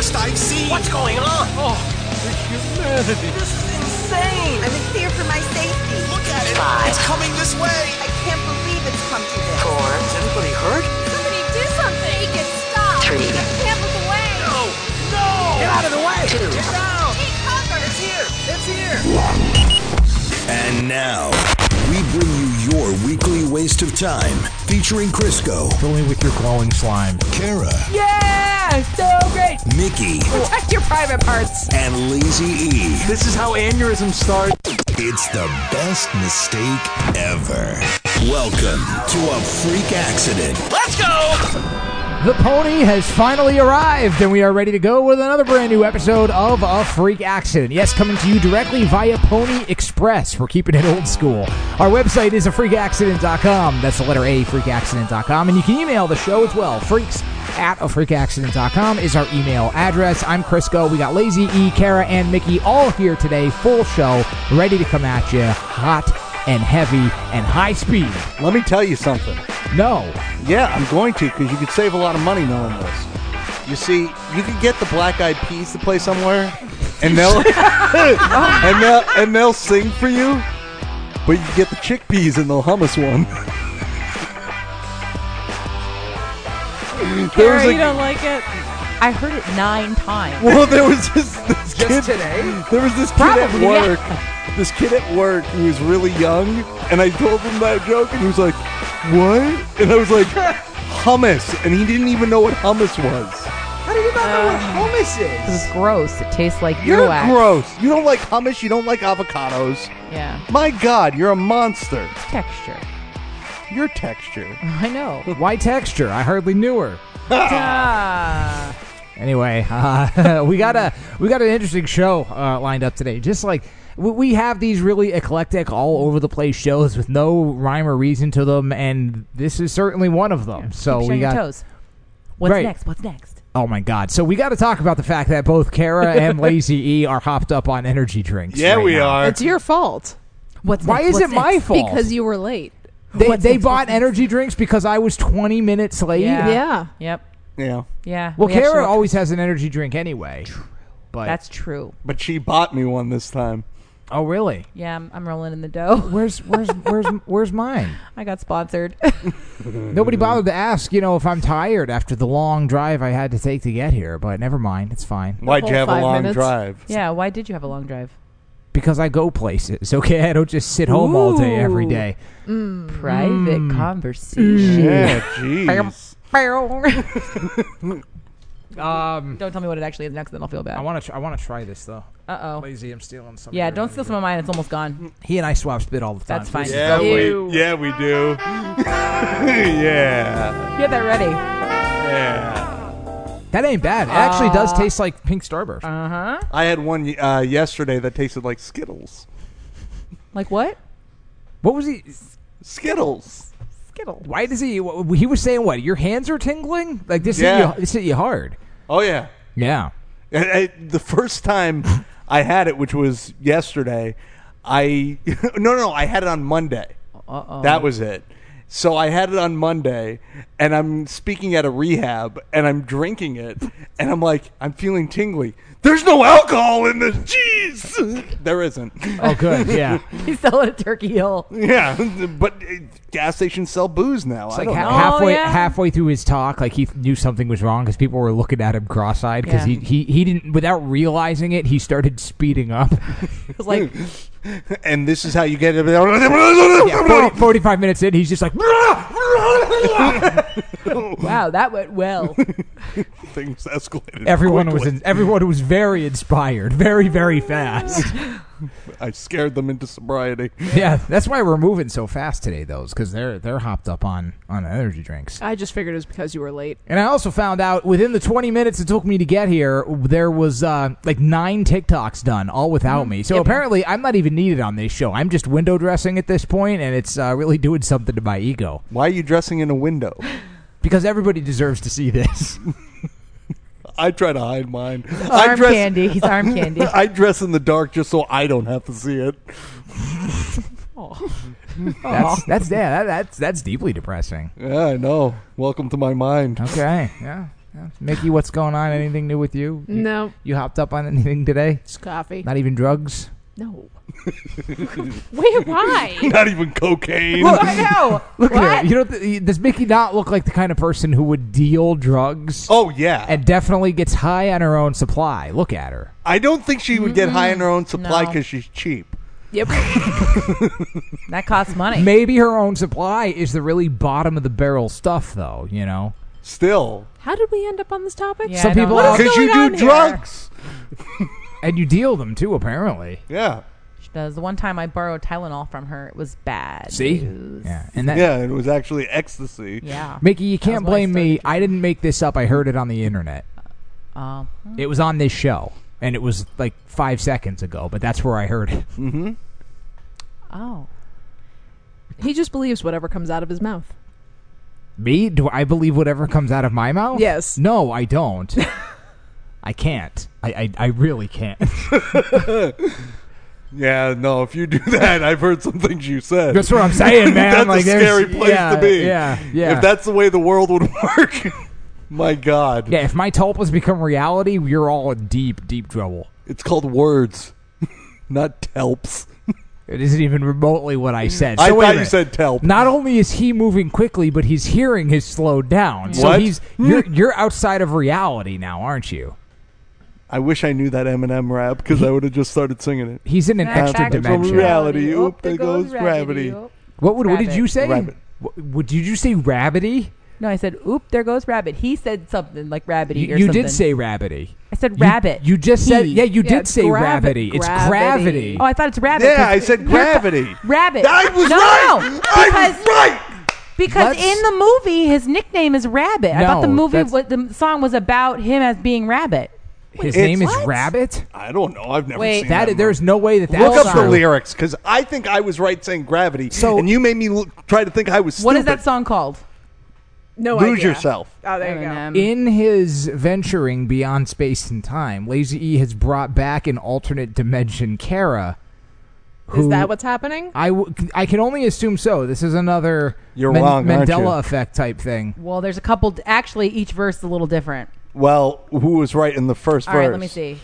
worst I've seen. What's going on? Oh, the humanity. This is insane. I'm in fear for my safety. Look at it. 5. It's coming this way. I can't believe it's come to this. 4. Is anybody hurt? Somebody do something! Make it stop! 3. Can't look away! No! Get out of the way! 2. Get down! Take cover! It's here! It's here! And now, we bring you your weekly waste of time, featuring Crisco, Filling with your glowing slime. Kara, Yeah! So great! Mickey, Protect your private parts. and Lazy E. This is how aneurysms start. It's the best mistake ever. Welcome to a freak accident. Let's go! The pony has finally arrived, and we are ready to go with another brand new episode of A Freak Accident. Yes, coming to you directly via Pony Express. We're keeping it old school. Our website is afreakaccident.com. That's the letter A, freakaccident.com. And you can email the show as well. freaks@afreakaccident.com is our email address. I'm Crisco. We got Lazy E, Kara, and Mickey all here today. Full show, ready to come at you. Hot and heavy and high speed. Let me tell you something. No. Yeah, I'm going to, because you could save a lot of money knowing this. You see, you could get the Black Eyed Peas to play somewhere, and they'll and they'll sing for you, but you get the chickpeas and they'll hummus one. Kara, you don't like it? I heard it 9 times. Well, there was this kid Just today? There was this kid Probably, at work. This kid at work who was really young, and I told him that joke, and he was like, "What?" And I was like, "Hummus," and he didn't even know what hummus was. How do you not know what hummus It is? was gross. It tastes like You're earwax. gross. You don't like hummus. You don't like avocados. Yeah. My God, you're a monster. Texture. Your texture. I know. Why texture? I hardly knew her. Ah. Anyway, we got an interesting show lined up today. Just like we have these really eclectic, all over the place shows with no rhyme or reason to them, and this is certainly one of them. So Keep we showing your got. toes. What's Right. next? What's next? Oh my God! So we got to talk about the fact that both Kara and Lazy E are hopped up on energy drinks. Yeah, right we now. are. It's your fault What's Why next? is What's it my next? fault? because you were late. They What's next? bought What's next? energy drinks because I was 20 minutes late. Yeah. Yeah. Yep. Yeah, Yeah. Well, we actually- Kara always has an energy drink anyway. But That's true. but she bought me one this time. oh really? Yeah, I'm rolling in the dough. Where's mine? I got sponsored. Nobody bothered to ask, if I'm tired after the long drive I had to take to get here, but never mind, it's fine. Why'd you whole have a 5 long minutes. drive? Yeah. Why did you have a long drive? Because I go places, okay? I don't just sit home all day every day. Private conversation. Yeah, jeez. Don't tell me what it actually is next, then I'll feel bad. I want to try this though. Uh-oh. Lazy, I'm stealing some. Yeah, don't steal some of mine. It's almost gone. He and I swap spit all the time. That's fine. Yeah, Ew. we do. Yeah, Get that ready. yeah. That ain't bad. It actually does taste like pink Starburst. Uh-huh. I had one yesterday that tasted like Skittles. Like what? What was he? Skittles. Skittles. Why does he? He was saying what? Your hands are tingling? Like this? Yeah. This hit you hard. Oh yeah. Yeah. The first time I had it, which was yesterday, I had it on Monday. Uh-oh. That was it. So I had it on Monday, and I'm speaking at a rehab, and I'm drinking it, and I'm like, I'm feeling tingly. There's no alcohol in this. Jeez, there isn't. Oh, good. Yeah. He's selling a Turkey Hill. Yeah, but gas stations sell booze now. It's I like don't know. halfway through his talk, like he knew something was wrong because people were looking at him cross-eyed because Yeah. he didn't, without realizing it, he started speeding up. It was like, And this is how you get it. Yeah, 45 minutes in, he's just like, wow, that went well. Things escalated. everyone quickly. was very inspired, very, very fast. I scared them into sobriety. Yeah, that's why we're moving so fast today, though, because they're hopped up on energy drinks. I just figured it was because you were late. And I also found out within the 20 minutes it took me to get here, there was like 9 TikToks done, all without me. So apparently I'm not even needed on this show. I'm just window dressing at this point, and it's really doing something to my ego. Why are you dressing in a window? Because everybody deserves to see this. I try to hide mine. Arm candy. He's arm candy. I dress in the dark just so I don't have to see it. That's deeply depressing. Yeah, I know. Welcome to my mind. Okay, yeah. Mickey, what's going on? Anything new with you? No. You hopped up on anything today? Just coffee. Not even drugs? No. Wait, why? Not even cocaine. I know. Look What? at her. You know, does Mickey not look like the kind of person who would deal drugs? Oh, yeah. And definitely gets high on her own supply. Look at her. I don't think she would get high on her own supply No. because she's cheap. Yep. That costs money. Maybe her own supply is the really bottom of the barrel stuff, though, you know? Still. How did we end up on this topic? Yeah, Some I don't people know. out- Because you going on do here? drugs. And you deal them, too, apparently. Yeah. She does. The one time I borrowed Tylenol from her, it was bad. See? news. Yeah. And that, Yeah, it was actually ecstasy. Yeah. Mickey, you That was can't what I blame me. started I didn't make this up. I heard it on the internet. Oh. It was on this show. And it was like 5 seconds ago, but that's where I heard it. Mm-hmm. Oh. He just believes whatever comes out of his mouth. Me? Do I believe whatever comes out of my mouth? Yes. No, I don't. I can't. I really can't. Yeah, no, if you do that, I've heard some things you said. That's what I'm saying, man. That's Like, a there's- scary place yeah, to be. Yeah, yeah. If that's the way the world would work, my God. Yeah, if my tulpas become reality, you're all in deep, deep trouble. It's called words, not telps. It isn't even remotely what I said. I So wait a thought you minute. said telp. Not only is he moving quickly, but his hearing has slowed down. So What? you're outside of reality now, aren't you? I wish I knew that Eminem rap because I would have just started singing it. He's in an Back extra to dimension. reality. Oop, there goes gravity. Oop. What did you Rabbit. say? Rabbit. What did you say? Rabbity? No, I said, oop, there goes rabbit. He said something like rabbity You, or you something. did say rabbity. I said You- rabbit. You just said, He. yeah, you Yeah, did it's say gravity. gravity. It's Gravity. gravity. Oh, I thought it's rabbit. Yeah, 'cause I said you're- gravity. Rabbit. I was no, right. No, I because, was right. because Let's- in the movie, his nickname is Rabbit. I No, thought the movie, that's- the song was about him as being Rabbit. His It's- name is What? Rabbit? I don't know. I've never Wait. seen That that. there's no way that that's Look up true. the lyrics because I think I was right saying gravity, So- and you made me try to think I was stupid. What is that song called? No Lose idea. yourself. Oh, there you go. Eminem. In his venturing beyond space and time, Lazy E has brought back an alternate dimension Kara. Is who- that what's happening? I can only assume so. This is another You're wrong, aren't Mandela you? effect type thing. Well, there's a couple. Actually, each verse is a little different. Well, who was right in the first All verse? right, let me see.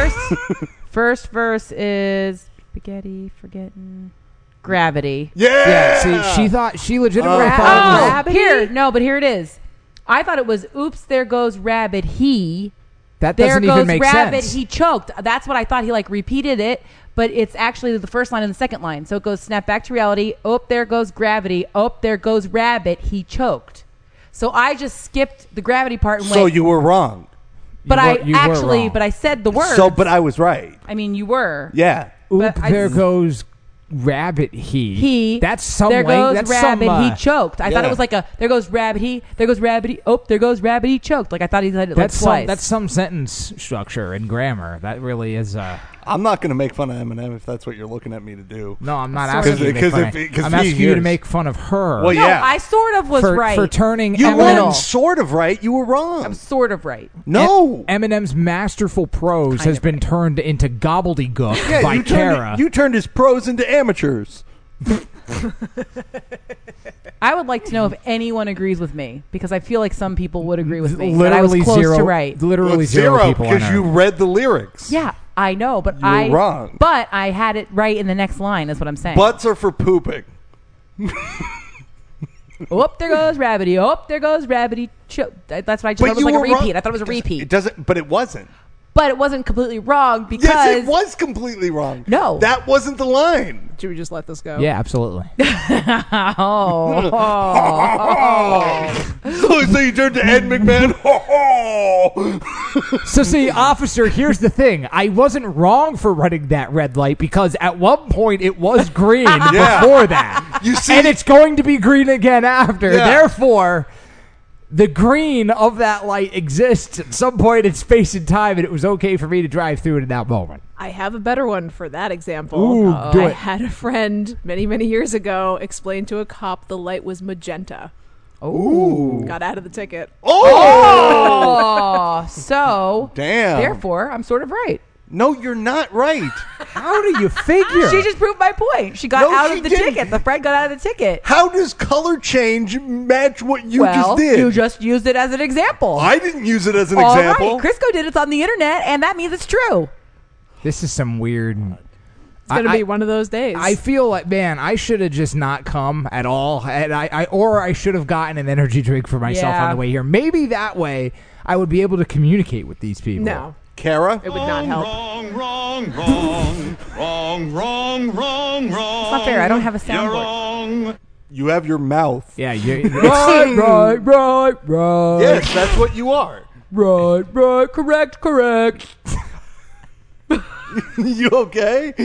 First verse is spaghetti, forgetting, gravity. Yeah. Yeah, see, she legitimately Uh-huh. thought it was- Oh, here, no, but here it is. I thought it was, oops, there goes rabbit, he. that There doesn't goes even make rabbit, sense. he choked. That's what I thought. He like repeated it, but it's actually the first line and the second line. So it goes snap back to reality. Oh, there goes gravity. Oh, there goes rabbit, he choked. So I just skipped the gravity part and So went. you were wrong. But you were I actually, wrong. but I said the word. So, but I was right. I mean, you were. Yeah. Oop, but I there s- goes rabbit he. He. That's some There lang- goes that's rabbit. some, He choked. I thought yeah. it was like a. There goes rabbit. He. There goes rabbit. He. Oh, there goes rabbit. He choked. Like I thought he said it like that's twice. some sentence structure and grammar. That really is. I'm not going to make fun of Eminem if that's what you're looking at me to do. No, I'm not Sort asking of. you to make Because fun if- of- because I'm he asking you to hears- make fun of her. Well, no, yeah. I sort of was for, right. for turning You Eminem, weren't sort of right. You were wrong. I'm sort of right. No. Eminem's masterful prose Kind has of been right. turned into gobbledygook Yeah, by you Kara. turned his pros into amateurs. I would like to know if anyone agrees with me because I feel like some people would agree with me. That I was Literally close zero. to right. Literally Well, zero people on because you Earth. read the lyrics. Yeah, I know, but You're I wrong. But I had it right in the next line. Is what I'm saying. Butts are for pooping. Oh, there goes rabbity. Oh, there goes rabbity. That's what I just thought it was you like a were wrong. repeat. I thought it was a repeat. It doesn't, but it wasn't. But it wasn't completely wrong because Yes, it was completely wrong. No. That wasn't the line. Should we just let this go? Yeah, absolutely. So you turned to Ed McMahon. So see, officer, here's the thing. I wasn't wrong for running that red light because at one point it was green Yeah. before that. You see- and it's going to be green again after. Yeah. Therefore, the green of that light exists at some point in space and time, and it was okay for me to drive through it in that moment. I have a better one for that example. Ooh, do I it. had a friend many, many years ago explain to a cop the light was magenta. Ooh. Got out of the ticket. Oh, Oh, so damn. therefore, I'm sort of right. No, you're not right. How do you figure? She just proved my point. She got No, out she of the didn't. ticket. The friend got out of the ticket. How does color change match what you just did? You just used it as an example. I didn't use it as an All example. right, Crisco did it on the internet, and that means it's true. This is some weird. It's gonna be one of those days. I feel like, man, I should have just not come at all, and I should have gotten an energy drink for myself Yeah. on the way here. Maybe that way I would be able to communicate with these people. no, Kara? it would not help. It's not fair. I don't have a soundboard. You have your mouth. Yeah, right. Yes, that's what you are. Right, correct. You okay?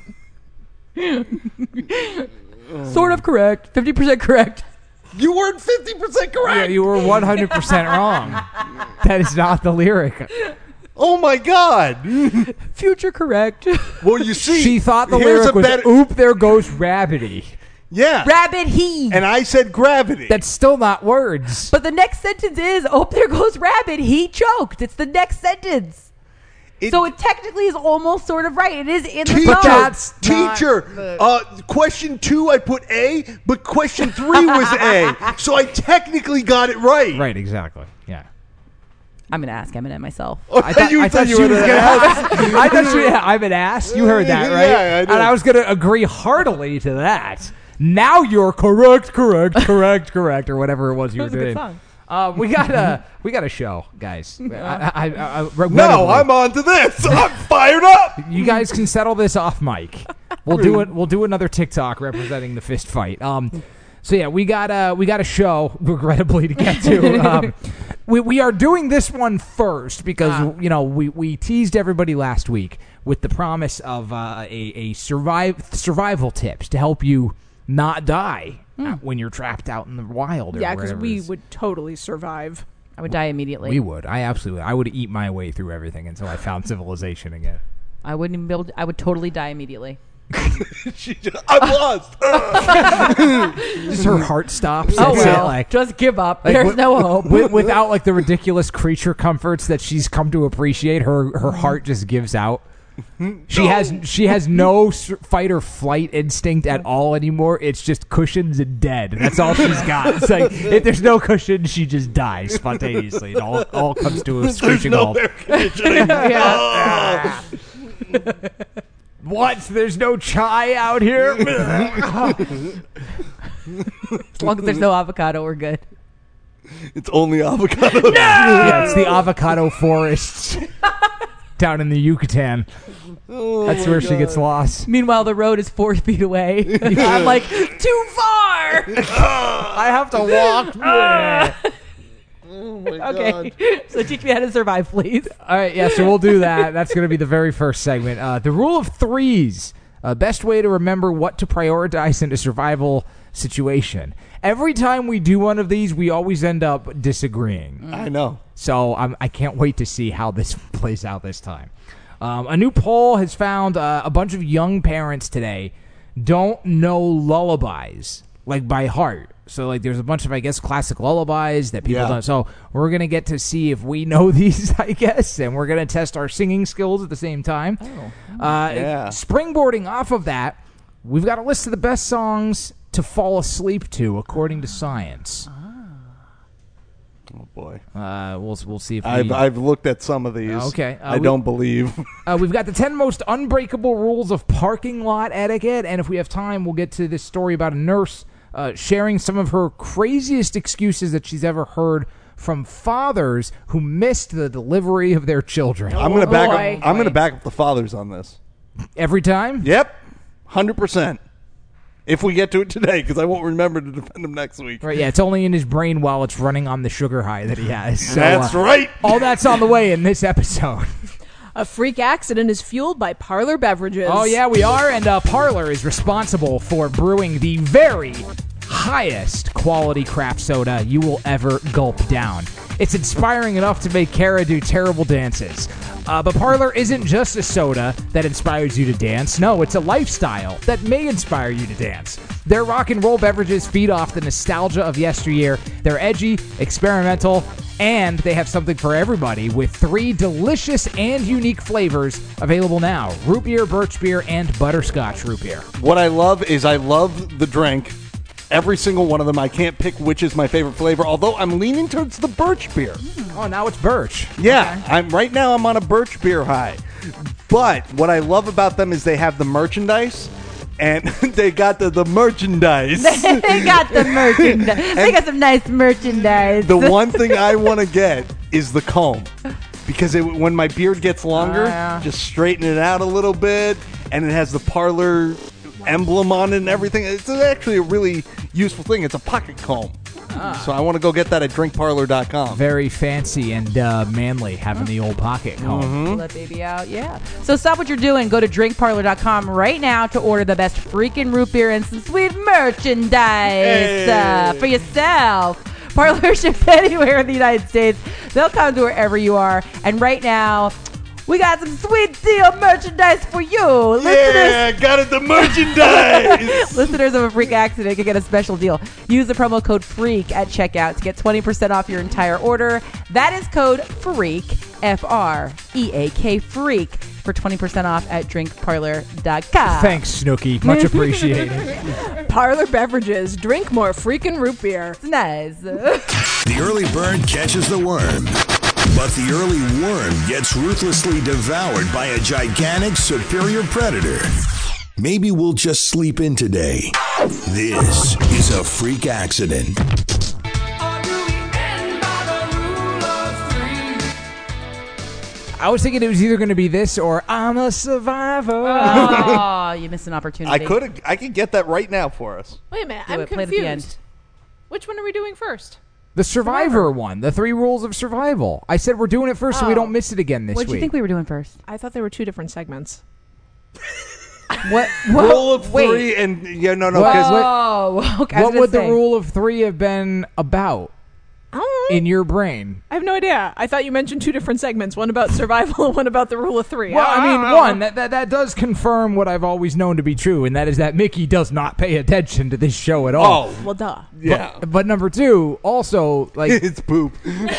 Sort of correct. 50% correct. You weren't 50% correct. Yeah, you were 100% wrong. That is not the lyric. Oh my God. Future correct. Well, you see, She thought the here's lyric a was, better- oop, there goes Rabbity. Yeah. Rabbit he. And I said gravity. That's still not words. But the next sentence is, oh, there goes Rabbit. He choked. It's the next sentence. So it technically is almost sort of right. It is in the Teacher, song. That's not teacher. Question 2, I put A, but question 3 was A. So I technically got it right. Right, exactly. Yeah. I'm going to ask Eminem myself. I thought you she were was gonna gonna ask. I thought she. Yeah, I'm an ass. You heard that, right? Yeah, I did. And I was gonna agree heartily to that. Now you're correct, or whatever it was you were That was a good doing. song. We got a show, guys. No, Regrettably, I'm on to this. I'm fired up. you guys can settle this off mic. We'll do it. We'll do another TikTok representing the fist fight. So yeah, we got a show, regrettably, to get to. We are doing this one first because we teased everybody last week with the promise of a survival tips to help you not die when you're trapped out in the wild. Or Yeah, because wherever it we is. would totally survive. I would die immediately. We would. I would eat my way through everything until I found civilization again. I wouldn't even be able to. I would totally die immediately. I'm lost. Just her heart stops. Oh, That's well. it, like, Just give up. like, There's no hope. without like the ridiculous creature comforts that she's come to appreciate. Her heart just gives out. She has no fight or flight instinct at all anymore. It's just cushions and dead. That's all she's got. It's like if there's no cushion, she just dies spontaneously. It all comes to a There's screeching no halt. air conditioning. Yeah. What? There's no chai out here. As long as there's no avocado, we're good. It's only avocado. Yeah, it's the avocado forests down in the Yucatan. That's where she gets lost. Meanwhile, the road is 4 feet away. I'm like, too far. I have to walk. Oh my Okay. God. So teach me how to survive, please. All right, yeah, so we'll do that. That's going to be the very first segment. The rule of threes. Best way to remember what to prioritize in a survival situation. Every time we do one of these, we always end up disagreeing. I know. So I can't wait to see how this plays out this time. A new poll has found a bunch of young parents today don't know lullabies, like by heart. So, like, there's a bunch of, I guess, classic lullabies that people don't. So, we're going to get to see if we know these, I guess, and we're going to test our singing skills at the same time. Yeah. Springboarding off of that, we've got a list of the best songs to fall asleep to, according to science. Oh boy. We'll see if we... I've looked at some of these. Okay. I don't believe. We've got the 10 most unbreakable rules of parking lot etiquette, and if we have time, we'll get to this story about a nurse sharing some of her craziest excuses that she's ever heard from fathers who missed the delivery of their children. I'm going to back boy. up. I'm going to back up the fathers on this. Every time? Yep, 100%. If we get to it today, because I won't remember to defend him next week. Right, yeah, it's only in his brain while it's running on the sugar high that he has. So, That's right. All that's on the way in this episode. A freak accident is fueled by Parlor Beverages. Oh, yeah, we are, and Parlor is responsible for brewing the very highest quality craft soda you will ever gulp down. It's inspiring enough to make Kara do terrible dances. But Parlor isn't just a soda that inspires you to dance. No, it's a lifestyle that may inspire you to dance. Their rock and roll beverages feed off the nostalgia of yesteryear. They're edgy, experimental, And they have something for everybody with 3 delicious and unique flavors available now. Root beer, birch beer, and butterscotch root beer. What I love is I love the drink. Every single one of them. I can't pick which is my favorite flavor, although I'm leaning towards the birch beer. Oh, now it's birch. Yeah, right now I'm on a birch beer high. But what I love about them is they have the merchandise. And they got the merchandise. They got the merchandise. They got some nice merchandise. The one thing I want to get is the comb. Because when my beard gets longer, just straighten it out a little bit. And it has the Parlor emblem on it and everything. It's actually a really useful thing. It's a pocket comb. So I want to go get that at drinkparlor.com. Very fancy and manly, having the old pocket comb. Pull that baby out, yeah. So stop what you're doing. Go to drinkparlor.com right now to order the best freaking root beer and some sweet merchandise for yourself. Parlor ships anywhere in the United States. They'll come to wherever you are. And right now, we got some sweet deal merchandise for you. Yeah, got it, the merchandise. Listeners of A Freak Accident can get a special deal. Use the promo code FREAK at checkout to get 20% off your entire order. That is code FREAK, F-R-E-A-K, FREAK, for 20% off at drinkparlor.com. Thanks, Snooki. Much appreciated. Parlor Beverages. Drink more freaking root beer. It's nice. The early bird catches the worm, but the early worm gets ruthlessly devoured by a gigantic superior predator. Maybe we'll just sleep in today. This is A Freak Accident. I was thinking it was either going to be this or I'm a survivor. Oh, you missed an opportunity. I could get that right now for us. Wait a minute, Do I'm it. Play it at the end. confused. Which one are we doing first? The Survivor one, the 3 rules of survival. I said we're doing it first so we don't miss it again this What week. did you think we were doing first? I thought there were 2 different segments. What? Rule of wait. 3 and no. Oh, okay. What would the rule of 3 have been about in your brain? I have no idea. I thought you mentioned 2 different segments. One about survival and one about the rule of 3. Well, I mean, one, that does confirm what I've always known to be true, and that is that Mickey does not pay attention to this show at all. Oh, Well, duh. yeah. But number 2, also, like, It's poop.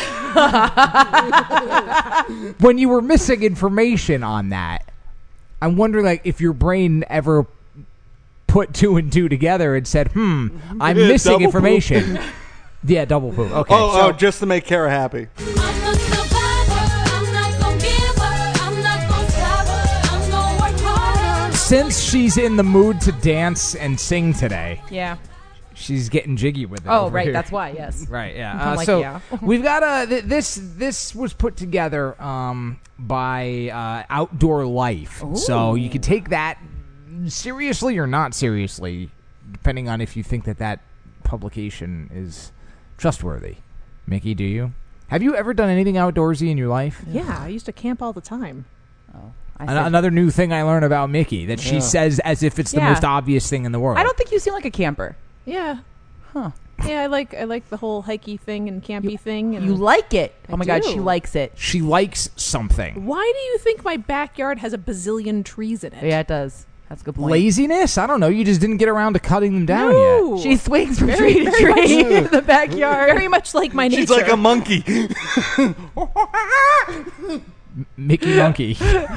when you were missing information on that, I'm wondering, like, if your brain ever put 2 and 2 together and said, I'm missing double information. Yeah, double poop. Okay. Oh, just to make Kara happy. Since she's in the mood to dance and sing today, Yeah. she's getting jiggy with it. Oh, over right. here. That's why. Yes. Right, yeah. I'm like, so yeah. we've got this was put together by Outdoor Life. Ooh. So you can take that seriously or not seriously, depending on if you think that publication is trustworthy. Mickey, do you? Have you ever done anything outdoorsy in your life? Yeah, I used to camp all the time. Oh, I said- Another new thing I learned about Mickey, that she says as if it's the Yeah. most obvious thing in the world. I don't think you seem like a camper. Yeah. Huh. Yeah, I like the whole hikey thing and campy thing. And You like it. I Oh my God, do. she likes it. She likes something. Why do you think my backyard has a bazillion trees in it? Yeah, it does. That's a good point. Laziness? I don't know. You just didn't get around to cutting them down No. yet. She swings from Very- tree to very tree much- in the backyard. Very much like my nature. She's like a monkey. Mickey Monkey.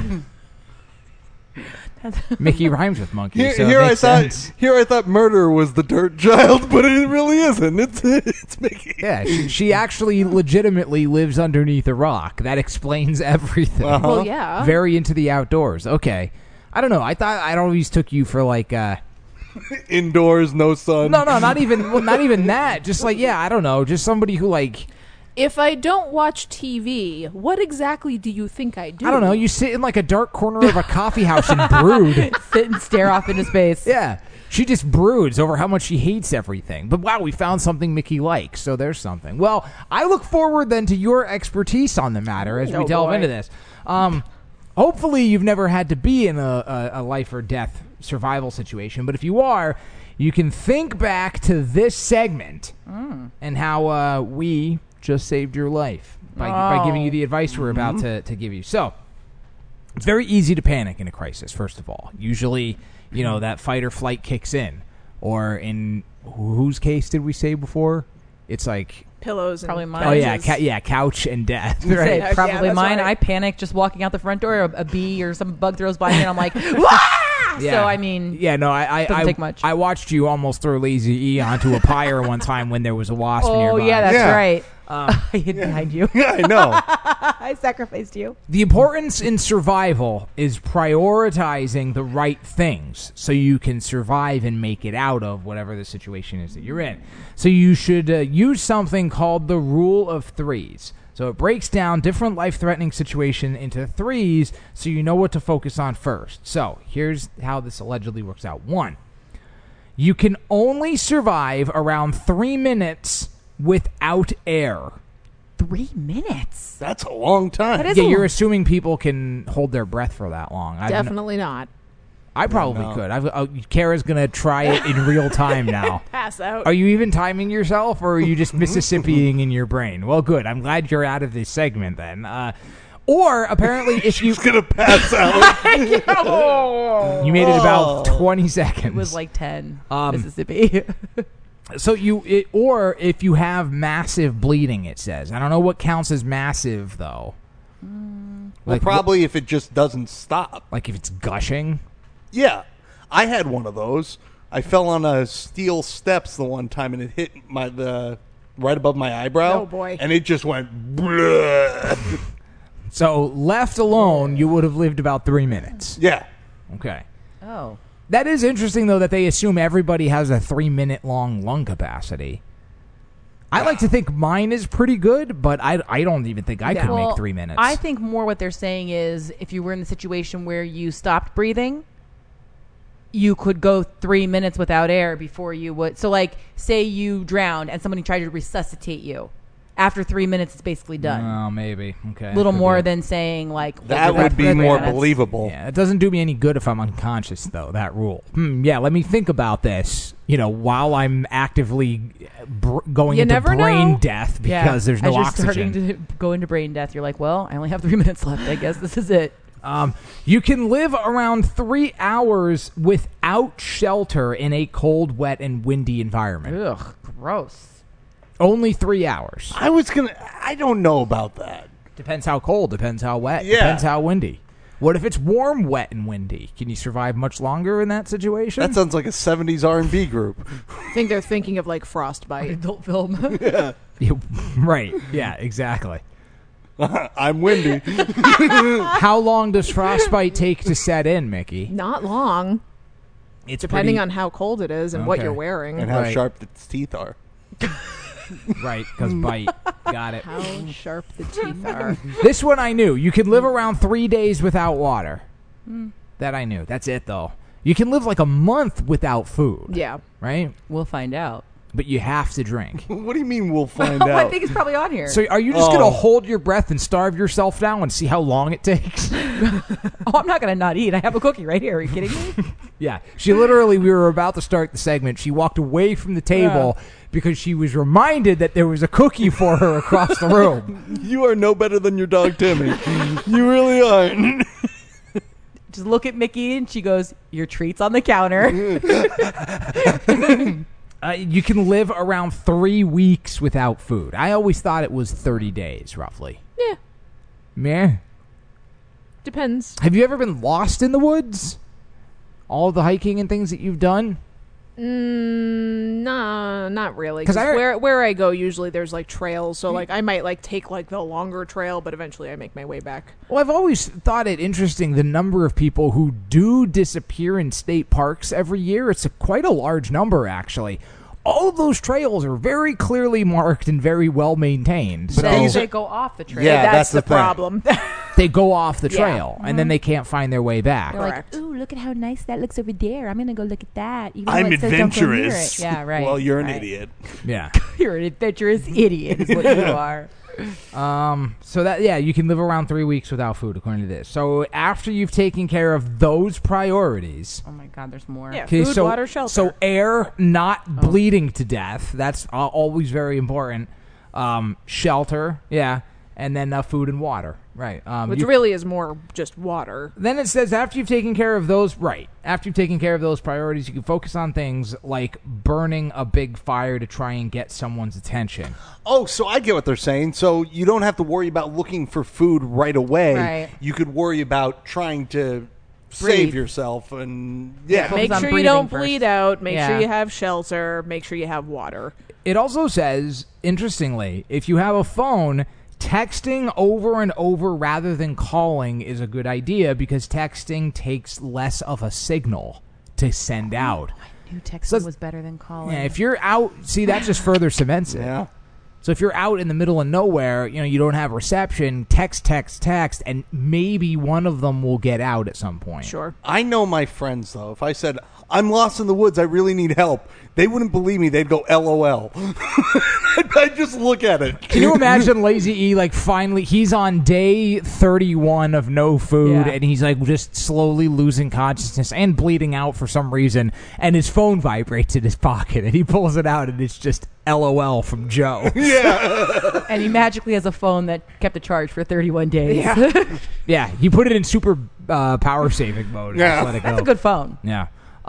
Mickey rhymes with monkey. so it Here I makes thought sense. murder was the dirt child, but it really isn't. It's Mickey. Yeah, she actually legitimately lives underneath a rock. That explains everything. Well, yeah. Very into the outdoors. Okay. I don't know. I thought I always took you for like Indoors, no sun. no, not even that. Just like, yeah, I don't know. Just somebody who like, If I don't watch TV, what exactly do you think I do? I don't know, you sit in like a dark corner of a coffee house and brood. Sit and stare off into space. Yeah. She just broods over how much she hates everything. But wow, we found something Mickey likes, so there's something. Well, I look forward then to your expertise on the matter as we Oh, delve boy. into this. Hopefully you've never had to be in a life or death survival situation, but if you are, you can think back to this segment and how we just saved your life by giving you the advice we're about to give you. So, it's very easy to panic in a crisis, first of all. Usually, that fight or flight kicks in. Or in whose case did we say before? It's like pillows. Probably and mine. Oh yeah, couches. couch and death. Say, Right. Yeah, probably that's mine. right. I panic just walking out the front door. A bee or some bug throws by me, and I'm like, "Wah!" So I mean, yeah, no, doesn't take much. I watched you almost throw Lazy E onto a pyre one time when there was a wasp nearby. oh yeah, that's Yeah. right. I hid behind you. Yeah, I know. I sacrificed you. The importance in survival is prioritizing the right things so you can survive and make it out of whatever the situation is that you're in. So you should use something called the rule of threes. So it breaks down different life-threatening situations into threes so you know what to focus on first. So here's how this allegedly works out. 1, you can only survive around 3 minutes without air. 3 minutes. That's a long time. That is Yeah, a you're long- assuming people can hold their breath for that long. Definitely not. I probably No. could. Kara's going to try it in real time now. Pass out. Are you even timing yourself, or are you just Mississippiing in your brain? Well, good. I'm glad you're out of this segment then. Or apparently, if you She's gonna pass out. you made it about 20 seconds. It was like 10. Um, Mississippi. So or if you have massive bleeding, it says. I don't know what counts as massive though. Well, probably if it just doesn't stop. Like if it's gushing. Yeah, I had one of those. I fell on a steel steps the one time, and it hit right above my eyebrow. Oh, boy. And it just went. Bleh. So left alone, you would have lived about 3 minutes. Yeah. Okay. oh. That is interesting, though, that they assume everybody has a 3 minute long lung capacity. I like to think mine is pretty good, but I don't even think I could Well, make 3 minutes. I think more what they're saying is if you were in the situation where you stopped breathing, you could go 3 minutes without air before you would. So, like, say you drowned and somebody tried to resuscitate you. After 3 minutes, it's basically done. Oh, maybe. Okay. A little Could more be. than saying, like... That hold would be your breath for more 3 minutes. believable. Yeah, it doesn't do me any good if I'm unconscious, though, that rule. Yeah, let me think about this, while I'm actively going You into never brain know. death because Yeah. there's no As you're oxygen. starting to go into brain death, you're like, well, I only have 3 minutes left. I guess this is it. You can live around 3 hours without shelter in a cold, wet, and windy environment. Ugh, gross. Only 3 hours. I don't know about that. Depends how cold, depends how wet, Yeah. depends how windy. What if it's warm, wet, and windy? Can you survive much longer in that situation? That sounds like a 70s R&B group. I think they're thinking of like Frostbite. Adult film. Yeah, right. Yeah, exactly. I'm windy. How long does frostbite take to set in, Mickey? Not long, It's depending pretty- on how cold it is and what Okay. you're wearing. And how Right. sharp its teeth are. Right, because bite. Got it. How sharp the teeth are. This one I knew. You could live around 3 days without water. That I knew. That's it, though. You can live like a month without food. Yeah. Right? We'll find out. But you have to drink. What do you mean we'll find Oh, I out? think it's probably on here. So are you just Oh. going to hold your breath and starve yourself down and see how long it takes? I'm not going to not eat. I have a cookie right here. Are you kidding me? Yeah. She literally, we were about to start the segment. She walked away from the table because she was reminded that there was a cookie for her across the room. You are no better than your dog, Timmy. You really aren't. Just look at Mickey and she goes, your treat's on the counter. You can live around 3 weeks without food. I always thought it was 30 days, roughly. Yeah. Meh. Depends. Have you ever been lost in the woods? All the hiking and things that you've done? Nah, not really. 'Cause Because where I go, usually there's like trails. So like I might like take like the longer trail, but eventually I make my way back. Well, I've always thought it interesting the number of people who do disappear in state parks every year. It's quite a large number, actually. All of those trails are very clearly marked and very well maintained. But Then these they are- go off the trail. Yeah, that's That's, the, the thing. problem. They go off the Yeah. trail, and then they can't find their way back. They're like, Correct. ooh, look at how nice that looks over there. I'm going to go look at that. Even though I'm it says don't go near adventurous. it. Yeah, right. Well, you're an right. idiot. Yeah. You're an adventurous idiot is what you are. So that, yeah, you can live around 3 weeks without food, according to this. So after you've taken care of those priorities, Oh, my God, there's more. Yeah. okay, Food, so water, shelter. so air, not bleeding to death. That's always very important. Shelter, yeah, and then food and water. Right. which really is more just water. Then it says after you've taken care of those priorities, you can focus on things like burning a big fire to try and get someone's attention. Oh, so I get what they're saying. So you don't have to worry about looking for food right away. Right. You could worry about trying to Breathe. save yourself and Focus Make on sure you breathing don't first. bleed out. Make Yeah. sure you have shelter. Make sure you have water. It also says, interestingly, if you have a phone, texting over and over rather than calling is a good idea because texting takes less of a signal to send out. New texting So- was better than calling. Yeah, if you're out, see, that just further cements it. Yeah. So if you're out in the middle of nowhere, you don't have reception, text, and maybe one of them will get out at some point. Sure. I know my friends, though. If I said, I'm lost in the woods, I really need help, they wouldn't believe me. They'd go, LOL. I'd just look at it. Can you imagine Lazy E, like, finally, he's on day 31 of no food, Yeah. and he's, like, just slowly losing consciousness and bleeding out for some reason, and his phone vibrates in his pocket, and he pulls it out, and it's just LOL from Joe. And he magically has a phone that kept a charge for 31 days. Yeah, you put it in super power saving mode. And Yeah. just let it go. That's a good phone. Yeah.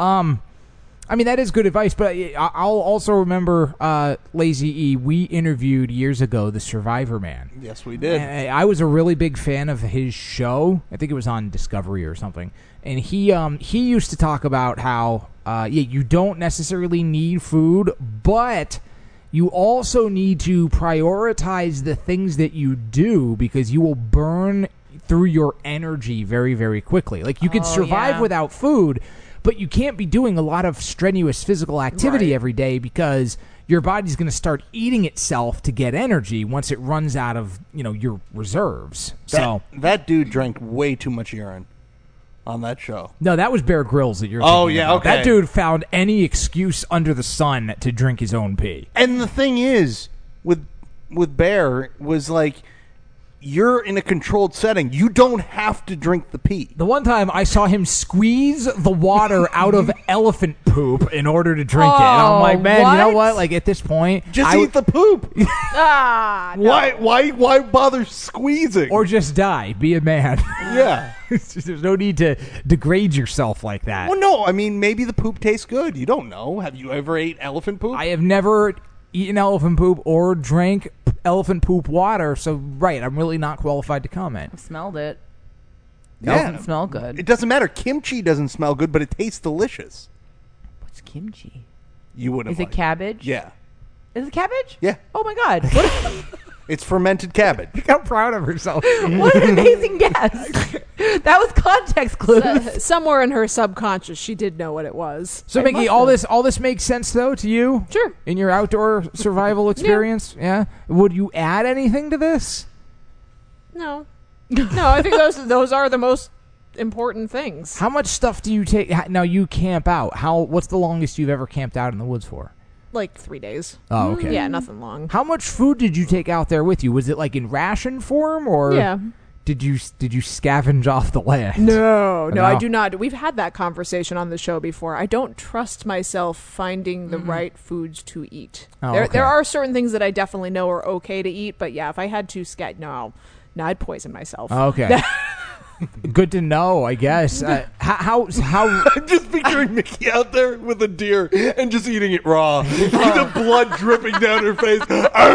I mean, that is good advice, but I'll also remember Lazy E. We interviewed years ago the Survivor Man. Yes, we did. And I was a really big fan of his show. I think it was on Discovery or something. And he used to talk about how you don't necessarily need food, but you also need to prioritize the things that you do because you will burn through your energy very, very quickly. Like, you can survive yeah. without food, but you can't be doing a lot of strenuous physical activity every day because your body's going to start eating itself to get energy once it runs out of, your reserves. That dude drank way too much urine on that show. No, that was Bear Grylls that you're Oh, thinking yeah, about. okay. That dude found any excuse under the sun to drink his own pee. And the thing is, with Bear, was like, you're in a controlled setting. You don't have to drink the pee. The one time I saw him squeeze the water out of elephant poop in order to drink it. And I'm like, man, you know what? what? Like, at this point, Just eat the poop. No. Why bother squeezing? or just die. Be a man. yeah. There's no need to degrade yourself like that. Well, no. I mean, maybe the poop tastes good. You don't know. Have you ever ate elephant poop? I have never eaten elephant poop or drank elephant poop water, so I'm really not qualified to comment. I've smelled it. It Yeah. doesn't smell good. It doesn't matter. Kimchi doesn't smell good, but it tastes delicious. What's kimchi? You would have. Is it cabbage? Yeah. Is it cabbage? Yeah. Oh my god. What, It's fermented cabbage. Look how proud of herself. what an amazing guess. That was context clues. Somewhere in her subconscious, she did know what it was. So, Mickey, all this makes sense though to you? Sure. In your outdoor survival experience, yeah. Would you add anything to this? No. No, I think those are the most important things. How much stuff do you take? Now you camp out. What's the longest you've ever camped out in the woods for? Like 3 days. Oh, okay. Yeah, nothing long. How much food did you take out there with you? Was it like in ration form, or Yeah. did you scavenge off the land? No, No. I do not. We've had that conversation on the show before. I don't trust myself finding the right foods to eat. Oh, there okay. are certain things that I definitely know are okay to eat, but yeah, if I had to no, I'd poison myself. Okay. Good to know, I guess. How I'm just picturing Mickey out there with a deer and just eating it raw. The blood dripping down her face.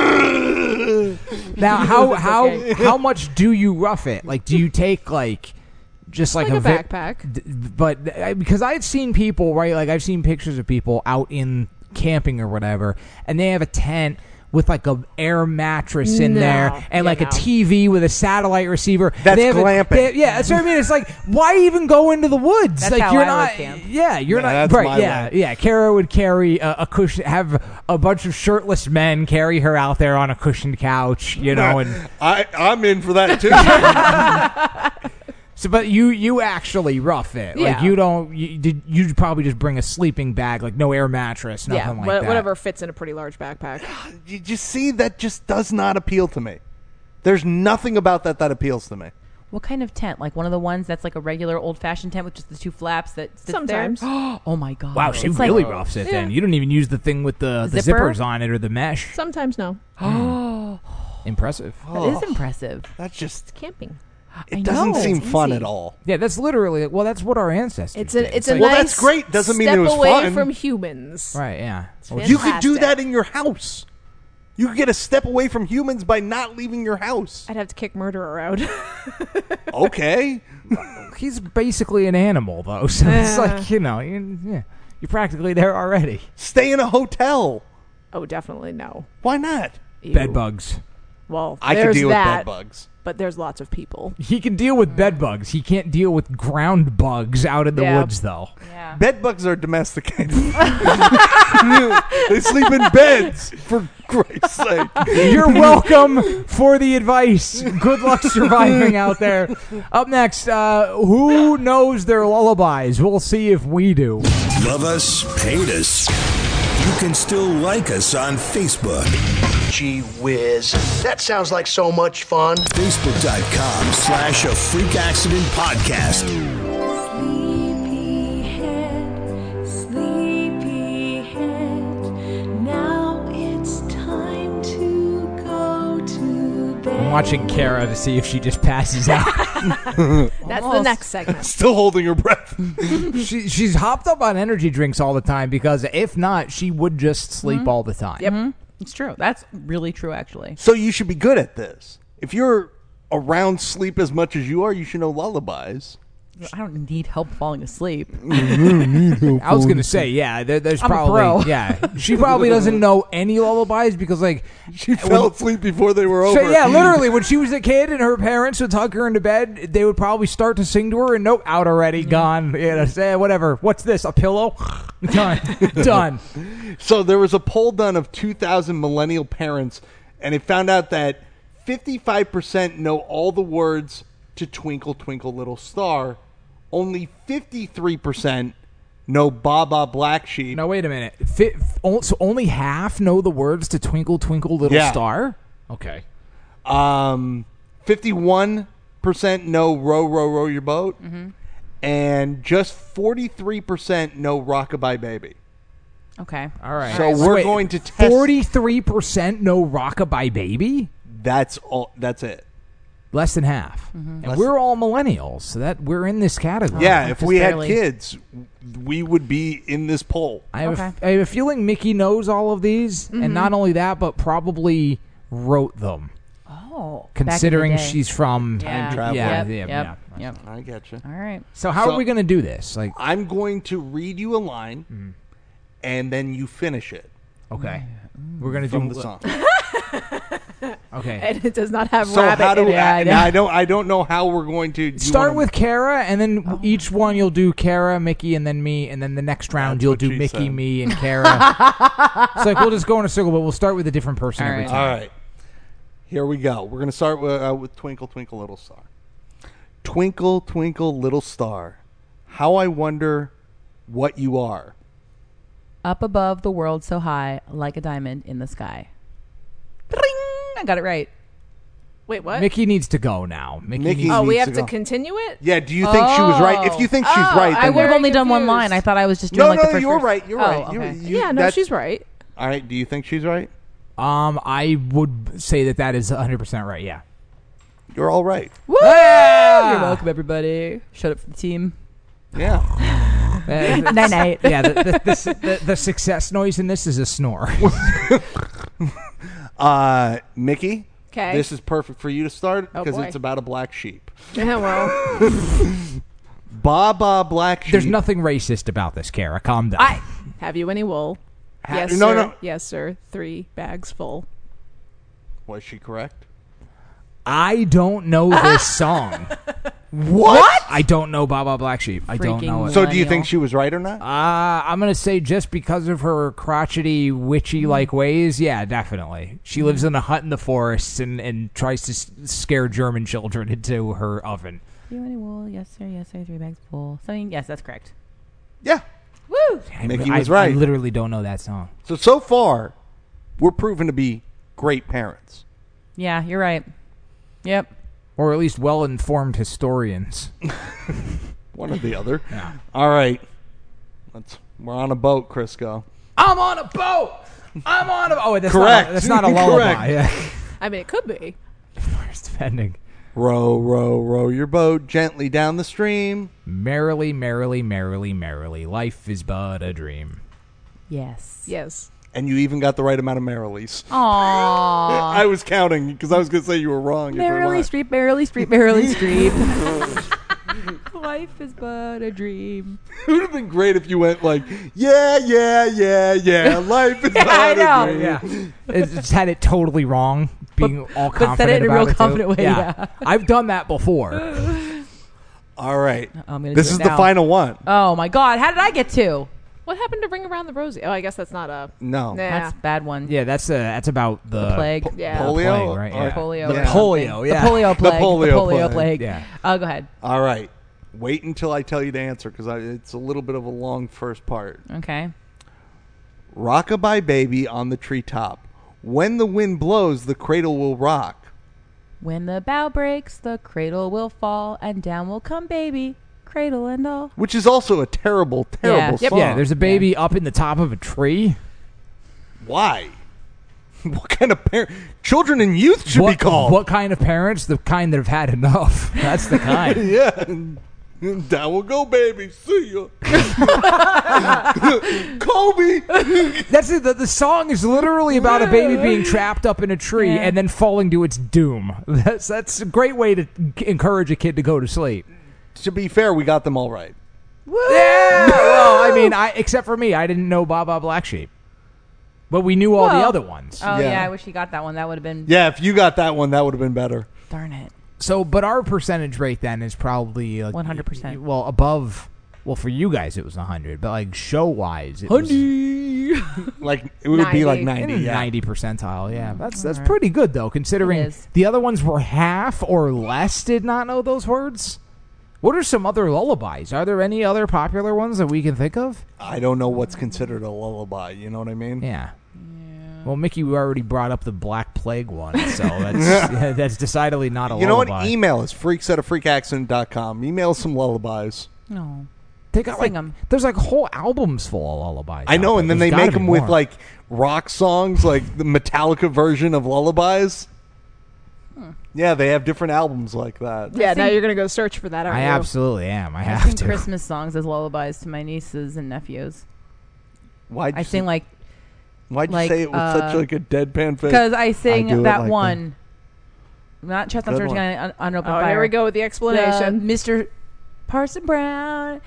now how much do you rough it? Like, do you take just like a backpack? But because I've seen people, right? Like, I've seen pictures of people out in camping or whatever, and they have a tent with like a air mattress in there and Yeah, like a no. TV with a satellite receiver. That's They have glamping. yeah, that's what I mean. It's like, why even go into the woods? That's like, how you're I not. would camp. Yeah, you're Yeah, not. that's Right? my Yeah, way. yeah. Kara would carry a cushion, have a bunch of shirtless men carry her out there on a cushioned couch, and I'm in for that too. so. But you actually rough it. Like, Yeah. you don't. You'd probably just bring a sleeping bag, like no air mattress, nothing Yeah, like that. whatever fits in a pretty large backpack. You just see, that just does not appeal to me. There's nothing about that appeals to me. What kind of tent? Like one of the ones that's like a regular old-fashioned tent with just the two flaps that sits Sometimes. there? Oh my god. Wow, she It's really like, roughs it then. You don't even use the thing with the Zipper? zippers on it or the mesh. Sometimes no. Impressive. That is impressive. That's just. Camping. It doesn't know. seem It's fun easy. at all. Yeah, that's literally. Well, that's what our ancestors. It's did. a like- Well, nice that's great. Doesn't mean step it was away fun. from humans. right. Yeah. You could do Fantastic. that in your house. You could get a step away from humans by not leaving your house. I'd have to kick murderer out. Okay. He's basically an animal, though. So it's like you're practically there already. Stay in a hotel. Oh, definitely no. Why not? Ew. Bed bugs. Well, I could there's deal that, with bed bugs. but there's lots of people. He can deal with bed bugs. He can't deal with ground bugs out in the Yeah. woods, though. Yeah. Bed bugs are domesticated. They sleep in beds, for Christ's sake. You're welcome for the advice. Good luck surviving out there. Up next, who knows their lullabies? We'll see if we do. Love us, hate us. You can still like us on Facebook. Gee whiz. That sounds like so much fun. Facebook.com/A Freak Accident Podcast. Sleepyhead, now it's time to go to bed. I'm watching Kara to see if she just passes out. That's the next segment. Still holding her breath. She's hopped up on energy drinks all the time because if not, she would just sleep all the time. Yep. It's true. That's really true, actually. So you should be good at this. If you're around sleep as much as you are, you should know lullabies. I don't need help falling asleep. I was gonna say, yeah. There's I'm a probably, pro. yeah. She probably doesn't know any lullabies because, like, She fell asleep before they were over. so yeah, literally, when she was a kid and her parents would tuck her into bed, they would probably start to sing to her, and nope, out already, gone. Yeah, say whatever. What's this? A pillow? Done. Done. So there was a poll done of 2,000 millennial parents, and it found out that 55% know all the words to Twinkle, Twinkle, Little Star. Only 53% know Baba Black Sheep. No, wait a minute. So only half know the words to Twinkle, Twinkle, Little Yeah. Star? Okay. 51% know Row, Row, Row Your Boat. Mm-hmm. And just 43% know Rockabye Baby. Okay. All right. So we're going to test. 43% know Rockabye Baby? That's all. That's it. Less than half. Mm-hmm. And we're all millennials, so that we're in this category. Yeah, if just we had barely. kids, we would be in this poll. I have, Okay. I have a feeling Mickey knows all of these, Mm-hmm. and not only that, but probably wrote them, Oh. considering back in the day. she's from Yeah. travel. Yeah, Yep. yeah. Yep. I get you. All right. So how So- are we going to do this? Like, I'm going to read you a line, and then you finish it okay, we're going to from do the song. Okay, And it does not have So rabbit how do in it. I don't know how we're going to do you start wanna- with Kara, and then each one you'll do Kara, Mickey, and then me, and then the next round That's you'll what do she Mickey, said. me, and Kara. It's like we'll just go in a circle, but we'll start with a different person All every right. time. All right, here we go. We're going to start with Twinkle Twinkle Little Star. Twinkle Twinkle Little Star, how I wonder what you are. Up above the world so high, like a diamond in the sky. Ring! I got it right. Wait, what? Mickey needs to go now. Mickey- needs- Oh, we needs have to to go. continue it? Yeah, do you think she was right? If you think she's right, I then would have very only done one confused. line. I thought I was just doing no, like the no, first you're verse. right. You're Oh, right. okay. Yeah, no, that's- she's right. All right, do you think she's right? I would say that is 100% right. Yeah. You're all right. Woo! You're welcome, everybody. Shut up for the team. Yeah. Night night. Yeah, the success noise in this is a snore. Mickey, 'Kay. this is perfect for you to start Oh, because boy. it's about a black sheep. Yeah, well, Baba Black Sheep. There's nothing racist about this, Kara. Calm down. have you any wool? Yes, no, sir. no. Yes, sir. 3 bags full. Was she correct? I don't know this song. What? I don't know Baba Black Sheep. I don't know it. Freaking So do you think Millennial. she was right or not? I'm going to say just because of her crotchety, witchy-like ways, yeah, definitely. She lives in a hut in the forests and tries to scare German children into her oven. You any wool? Yes, sir. Yes, sir. 3 bags full. Something. Yes, that's correct. Yeah. Woo! Mickey was right. I literally don't know that song. So far, we're proven to be great parents. Yeah, you're right. Yep. Or at least well-informed historians. One or the other. Yeah. All right. We're on a boat, Crisco. I'm on a boat! I'm on a... Oh, that's Correct. Not a lullaby. Correct. Yeah. I mean, it could be. Where's defending? Row, row, row your boat gently down the stream. Merrily, merrily, merrily, merrily. Life is but a dream. Yes. Yes. And you even got the right amount of merrilies. Aww. I was counting because I was going to say you were wrong. Merrily Streep, Merrily Streep, Merrily Streep. Life is but a dream. It would have been great if you went like, yeah. Life is Yeah, I but know. a dream. Yeah. It just had it totally wrong, being all confident but said it in a about real it, too. confident way, yeah. I've done that before. All right. I'm gonna This do is it the now. final one. Oh my God! How did I get two? What happened to Ring Around the Rosie? Oh, I guess that's not a... No. Nah. That's a bad one. Yeah, that's about the plague. Yeah. Polio? plague, right? Or Yeah. Polio. The or polio, something. yeah. The polio plague. The polio plague. Yeah. Oh, go ahead. All right. Wait until I tell you the answer because it's a little bit of a long first part. Okay. Rockabye baby on the treetop. When the wind blows, the cradle will rock. When the bough breaks, the cradle will fall, and down will come baby, cradle and all. Which is also a terrible, terrible Yep. song. Yeah, there's a baby up in the top of a tree. Why? What kind of parent? Children and youth should be called. What kind of parents? The kind that have had enough. That's the kind. Yeah. Down will go, baby. See ya. Kobe. That's it. The song is literally about a baby being trapped up in a tree and then falling to its doom. That's a great way to encourage a kid to go to sleep. To be fair, we got them all right. Yeah. Well, I mean, except for me, I didn't know Baba Black Sheep, but we knew all the other ones. Oh Yeah. yeah, I wish he got that one. That would have been. Yeah, if you got that one, that would have been better. Darn it. So, but our percentage rate then is probably 100%. Well, above. Well, for you guys it was 100, but like show wise, it was Like it would be like 90. in the Yeah. 90 percentile. Yeah, that's pretty good though, considering It is. the other ones were half or less did not know those words. What are some other lullabies? Are there any other popular ones that we can think of? I don't know what's considered a lullaby. You know what I mean? Yeah. Well, Mickey, we already brought up the Black Plague one, so that's that's decidedly not a You know lullaby. what? Email us, freaks@afreakaccident.com. Email us some lullabies. No. They got Sing like 'em. there's like whole albums full of lullabies. I know, out and there. then they There's make gotta them be with more. like rock songs, like the Metallica version of lullabies. Yeah, they have different albums like that. Yeah, now sing- you're going to go search for that, aren't I you? absolutely am. I I have sing to. Christmas songs as lullabies to my nieces and nephews. Why'd you I sing like Why'd you like, say it with such like a deadpan face? because I sing do it that like one. Not Chestnut Good Church one. on Open Oh, Fire. here we go with the explanation. Mr. Parson Brown.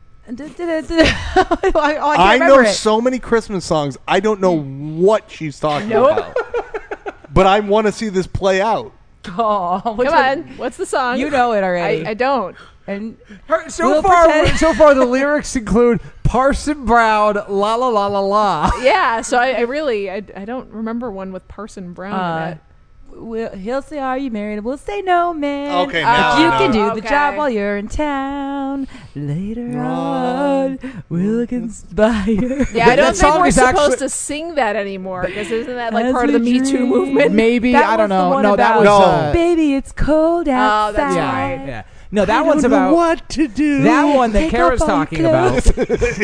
I I can't know remember it. so many Christmas songs. I don't know what she's talking Nope. about. But I want to see this play out. Oh, which Come one? on. What's the song? You know it already. I don't. And So We'll far, pretend- so far, the lyrics include Parson Brown, la la la la la. Yeah, so I really I don't remember one with Parson Brown in it. he'll say, "Are you married?" And we'll say, "No, man." Okay, But now you I can do know. the Okay. job while you're in town. Later on, we'll conspire. Yeah, I don't That think song we're is supposed actually- to sing that anymore because isn't that like As part of the we Me Too dream. movement? Maybe That I don't was the know. one No, that about- was No. Baby, it's cold outside. Oh, that's yeah, right. yeah. No, that one's about what to do. that one that Take Kara's off all talking your about.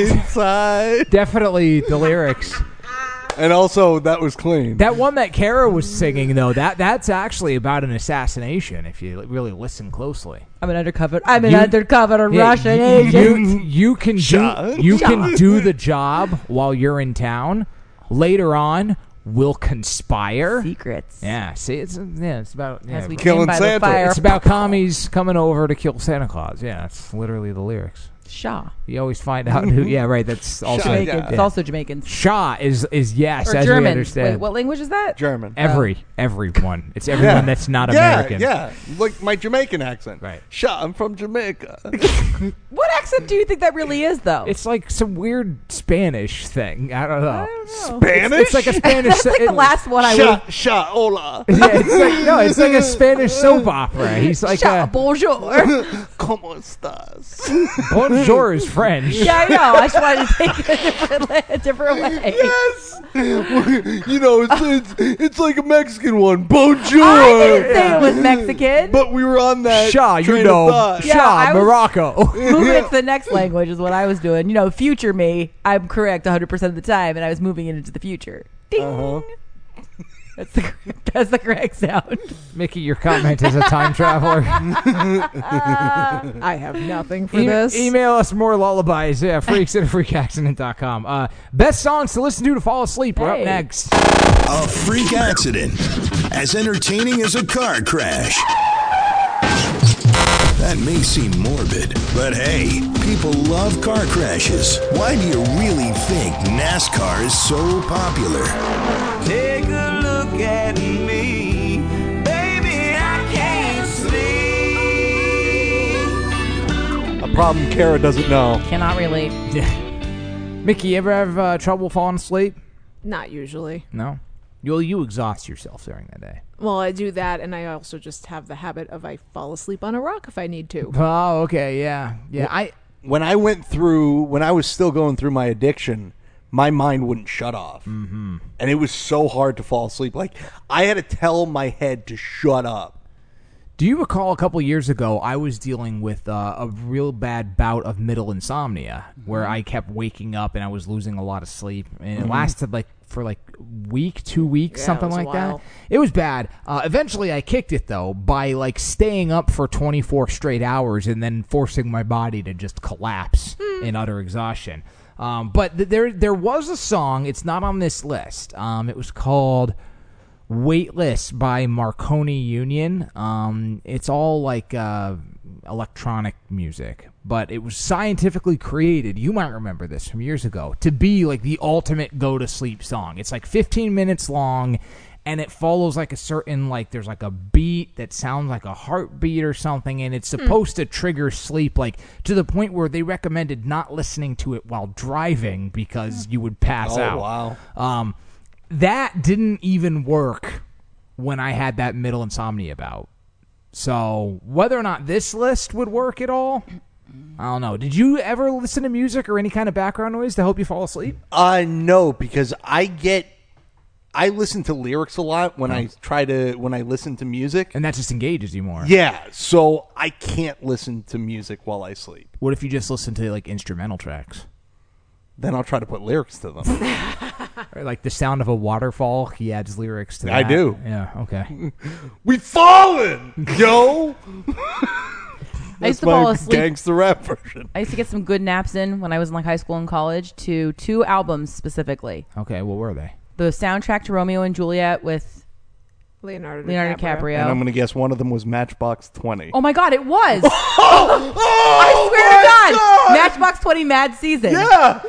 inside. Definitely the lyrics. And also, that was clean. That one that Kara was singing, though, that's actually about an assassination. If you really listen closely, I'm an undercover Yeah, Russian you, agent. you can can do the job while you're in town. Later on, we'll conspire. Secrets. Yeah, see, it's about As we Killing came by Santa. the fire. it's about commies coming over to kill Santa Claus. Yeah, that's literally the lyrics. Shaw. You always find out who. Yeah, right. That's also Shaw, Jamaican. yeah. It's also Jamaican. Shaw is yes, Or as German. we understand. Wait, what language is that? German. Everyone. It's everyone that's not American. Yeah, like my Jamaican accent. Right. Shut, I'm from Jamaica. What accent do you think that really is, though? It's like some weird Spanish thing. I don't know. I don't know. Spanish? It's like a Spanish. That's like the last one I would. Shut, hola. Yeah, it's like a Spanish soap opera. He's like Bonjour. ¿Cómo estás? bonjour is French. Yeah, I know. I just wanted to take it a different way. Yes. You know, it's like a Mexican one. Bonjour. I didn't say it was Mexican. But we were on that Shaw, you train know. of thought. Yeah, Shaw, I was- Morocco. Moving into the next language is what I was doing. You know, future me, I'm correct 100% of the time, and I was moving it into the future. Ding. Uh-huh. That's the correct sound. Mickey, your comment is a time traveler. I have nothing for this. Email us more lullabies. Yeah, freaks at freakaccident.com. Best songs to listen to fall asleep. We're up Hey. next. A freak accident. As entertaining as a car crash. That may seem morbid, but hey, people love car crashes. Why do you really think NASCAR is so popular? Take a look at me, baby, I can't sleep. A problem Kara doesn't know. Cannot relate. Mickey, you ever have trouble falling asleep? Not usually. No? You exhaust yourself during the day. Well, I do that, and I also just have the habit of I fall asleep on a rock if I need to. Oh, okay, yeah. Yeah, When I was still going through my addiction, my mind wouldn't shut off. Mm-hmm. And it was so hard to fall asleep. Like, I had to tell my head to shut up. Do you recall a couple years ago, I was dealing with a real bad bout of middle insomnia where I kept waking up and I was losing a lot of sleep. And it lasted for a week, 2 weeks, Yeah, something it was a like that. while. It was bad. Eventually, I kicked it, though, by staying up for 24 straight hours and then forcing my body to just collapse in utter exhaustion. But there was a song. It's not on this list. It was called Weightless by Marconi Union. It's all electronic music, but it was scientifically created. You might remember this from years ago to be the ultimate go to sleep song. It's 15 minutes long, and it follows a certain there's a beat that sounds like a heartbeat or something, and it's supposed to trigger sleep to the point where they recommended not listening to it while driving because you would pass out. Wow. That didn't even work when I had that middle insomnia bout. So whether or not this list would work at all, I don't know. Did you ever listen to music or any kind of background noise to help you fall asleep? No, because I listen to lyrics a lot when I listen to music. And that just engages you more. Yeah, so I can't listen to music while I sleep. What if you just listen to instrumental tracks? Then I'll try to put lyrics to them. Or the sound of a waterfall, he adds lyrics to that. I do. Yeah, okay. We fallen, yo. I used to my fall asleep. gangster rap version. I used to get some good naps in when I was in high school and college to 2 albums specifically. Okay, what were they? The soundtrack to Romeo and Juliet with Leonardo DiCaprio. And I'm going to guess one of them was Matchbox 20. Oh my God, it was! I swear to God! Matchbox 20 Mad Season. Yeah.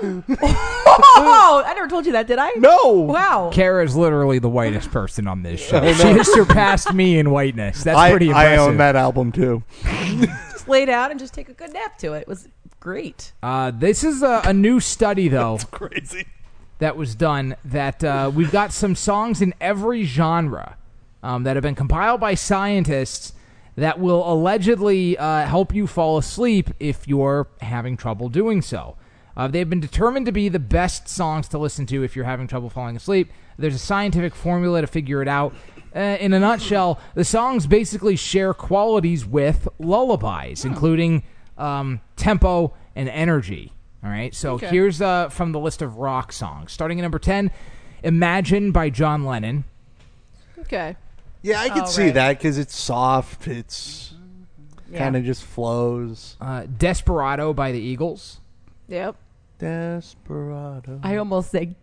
Oh, I never told you that, did I? No. Wow. Kara is literally the whitest person on this show. She has surpassed me in whiteness. That's pretty I impressive. own that album too. Just lay down and just take a good nap to it. It was great. This is a new study, though. It's crazy. That was done that we've got some songs in every genre that have been compiled by scientists that will allegedly help you fall asleep if you're having trouble doing so. They've been determined to be the best songs to listen to if you're having trouble falling asleep. There's a scientific formula to figure it out. In a nutshell, the songs basically share qualities with lullabies, including tempo and energy. All right, so here's from the list of rock songs. Starting at number 10, Imagine by John Lennon. Okay. Yeah, I can see that because it's soft. It's kind of just flows. Desperado by the Eagles. Yep. Desperado. I almost said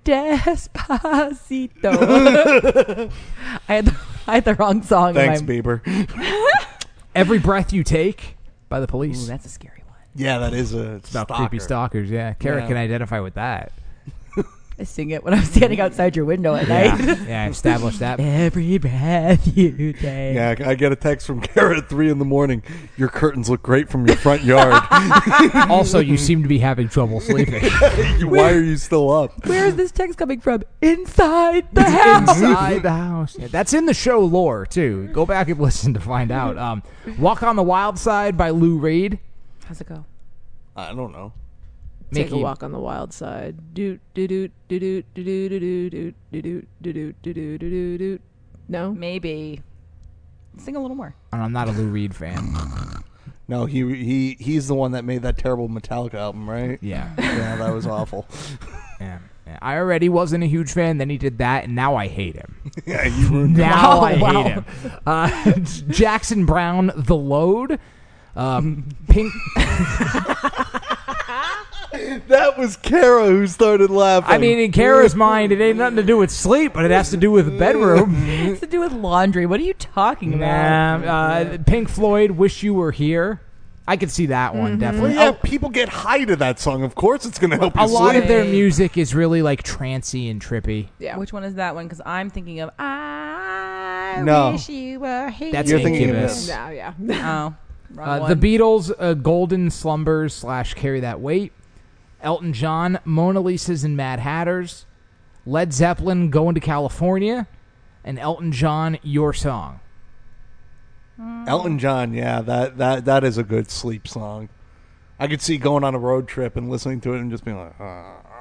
Despacito. I had the wrong song. Thanks, in my... Bieber. Every Breath You Take by the Police. Ooh, that's a scary one. Yeah, that is a It's about creepy stalkers, yeah. Kara can identify with that. I sing it when I'm standing outside your window at night. Yeah, I established that. Every breath you take. Yeah, I get a text from Kara at 3 a.m. Your curtains look great from your front yard. Also, you seem to be having trouble sleeping. Why are you still up? Where is this text coming from? Inside the house. Inside the house. Yeah, that's in the show lore, too. Go back and listen to find out. Walk on the Wild Side by Lou Reed. How's it go? I don't know. Take a Mickey. walk on the wild side. Doot doot doot doot doot doot doot doot doot doot doot doot doot. No. Maybe. Sing a little more. And I'm not a Lou Reed fan. No, he's the one that made that terrible Metallica album, right? Yeah. Yeah, that was awful. Yeah. I already wasn't a huge fan. Then he did that, and now I hate him. Yeah, you ruined Now I Wow. hate him. Jackson Brown, The Load. Pink. That was Kara who started laughing. I mean, in Kara's mind, it ain't nothing to do with sleep, but it has to do with the bedroom. It has to do with laundry. What are you talking about? Pink Floyd, Wish You Were Here. I could see that one, definitely. well, yeah, people get high to that song. Of course, it's going to help you A lot sleep. of their music is really like trancey and trippy. Yeah. Which one is that one? Because I'm thinking of I No. wish you were here. That's You're thinking of Incubus. this. Yeah, yeah. Oh, wrong The one. Beatles, Golden Slumbers / Carry That Weight. Elton John, Mona Lisa's and Mad Hatters. Led Zeppelin, Going to California. And Elton John, Your Song. Elton John, yeah, that is a good sleep song. I could see going on a road trip and listening to it and just being like, I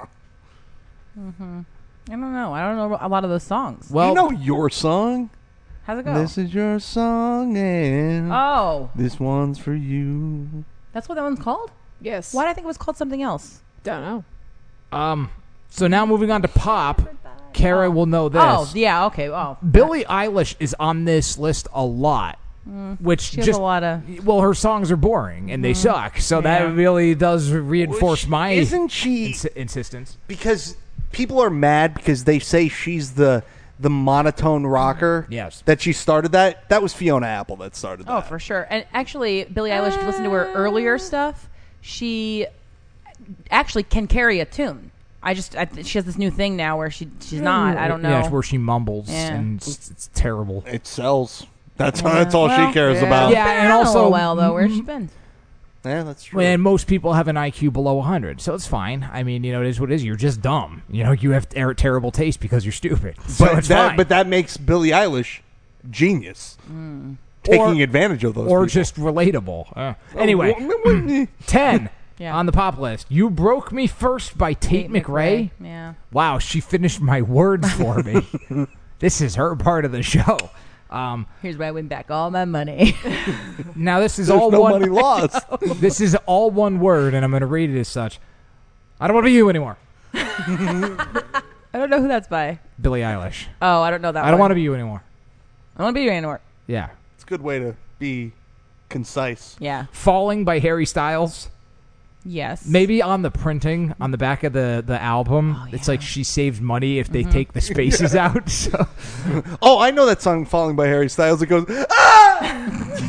don't know. I don't know a lot of those songs. Well, you know your song? How's it go? This is your song and Oh, this one's for you. that's what that one's called? Yes. Why did I think it was called something else? Don't know. so now moving on to pop. Kara will know this. Oh, yeah, okay. Oh, Billie Eilish is on this list a lot. Which she has just a lot of... well, her songs are boring and they suck, so that Yeah. really does reinforce my Isn't she... insistence. because people are mad because they say she's the monotone rocker. Yes. That she started that. That was Fiona Apple that started that. Oh, for sure. And actually, Billie Eilish, if you listen to her earlier stuff, she actually can carry a tune. She has this new thing now where she's not. I don't know. Yeah, it's where she mumbles Yeah. and it's terrible. It sells. That's all she cares about. Yeah, and also a little while though. Where's she been? Yeah, that's true. And most people have an IQ below 100, so it's fine. I mean, it is what it is. You're just dumb. You have terrible taste because you're stupid. So it's fine. But that makes Billie Eilish genius. Taking advantage of those or people. just relatable. Anyway, 10 Yeah. on the pop list. You Broke Me First by Tate McRae. Yeah. Wow, she finished my words for me. This is her part of the show. Here's where I win back all my money. Now this is There's all no one. money lost. This is all one word, and I'm going to read it as such. I don't want to be you anymore. I don't know who that's by. Billie Eilish. Oh, I don't know that I don't want to be you anymore. I don't want to be you anymore. Yeah. It's a good way to be concise. Yeah. Falling by Harry Styles. Yes. Maybe on the printing on the back of the album, it's like she saved money if they take the spaces out. So. Oh, I know that song "Falling" by Harry Styles. It goes, ah!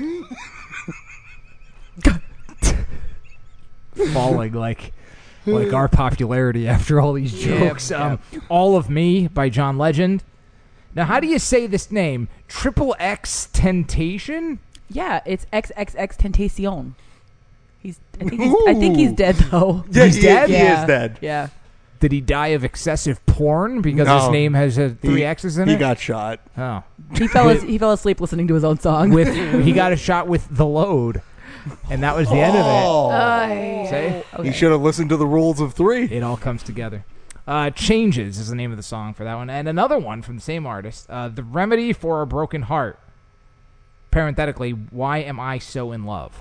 Falling like our popularity after all these jokes. All of Me by John Legend. Now, how do you say this name? Triple X Temptation? Yeah, it's XXX Tentacion. I think he's dead though. Yeah, He's dead? He Yeah. is dead. Yeah. Did he die of excessive porn because No. his name has 3 X's in it? He got shot. Oh. He fell asleep listening to his own song. He got a shot with The Load, and that was the end of it. See? He should have listened to the rules of 3. It all comes together. Changes is the name of the song for that one. And another one from the same artist, The Remedy for a Broken Heart. Parenthetically, Why Am I So in Love?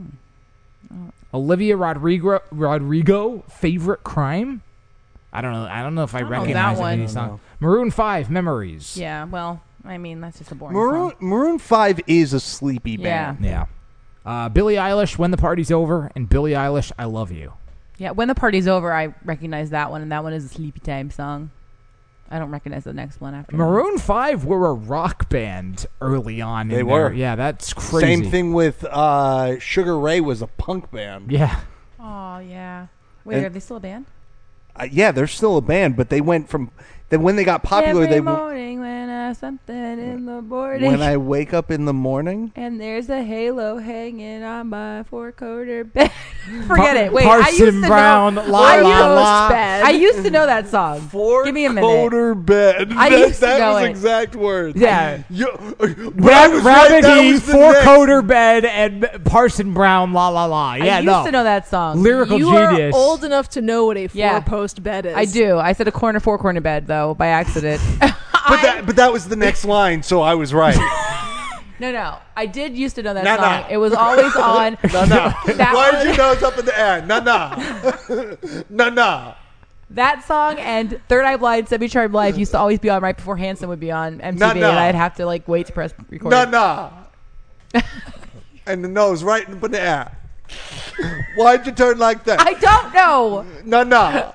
Olivia Rodrigo, Favorite Crime? I don't know if I recognize that any of one. these songs. Maroon 5, Memories. Yeah, well, I mean, that's just a boring song. Maroon 5 is a sleepy band. Yeah. Yeah. Billie Eilish, When the Party's Over, and Billie Eilish, I Love You. Yeah, When the Party's Over, I recognize that one, and that one is a sleepy time song. I don't recognize the next one after that. Maroon 5 were a rock band early on. They in were. their- Yeah, that's crazy. Same thing with Sugar Ray was a punk band. Yeah. Oh, yeah. Wait, And- are they still a band? Yeah, they're still a band, but they went from then when they got popular. Every They morning when I something in the morning. when I wake up in the morning. And there's a halo hanging on my 4-quarter bed. Forget it. Wait, I used Parson to Brown, know. la, I la, used, la. I used to know that song. Give me a minute. Quarter bed. I used to that know was it. exact words. Yeah. When I was right, that Rabbity, was the four-coder bed, and Parson Brown, la la la. Yeah, I used no. to know that song. Lyrical You genius. are old enough to know what a Yeah. four-post bed is. I do. I said a 4-corner bed, though, by accident. But that was the next line, so I was right. No. I did used to know that No, song. no. It was always on. No. That Why was- did your nose up in the air? No. That song and Third Eye Blind, Semi-Charmed Life used to always be on right before Hanson would be on MTV, Nah. and I'd have to like wait to press record. Nah. And the nose right in the air. Why'd you turn like that? I don't know. Nah.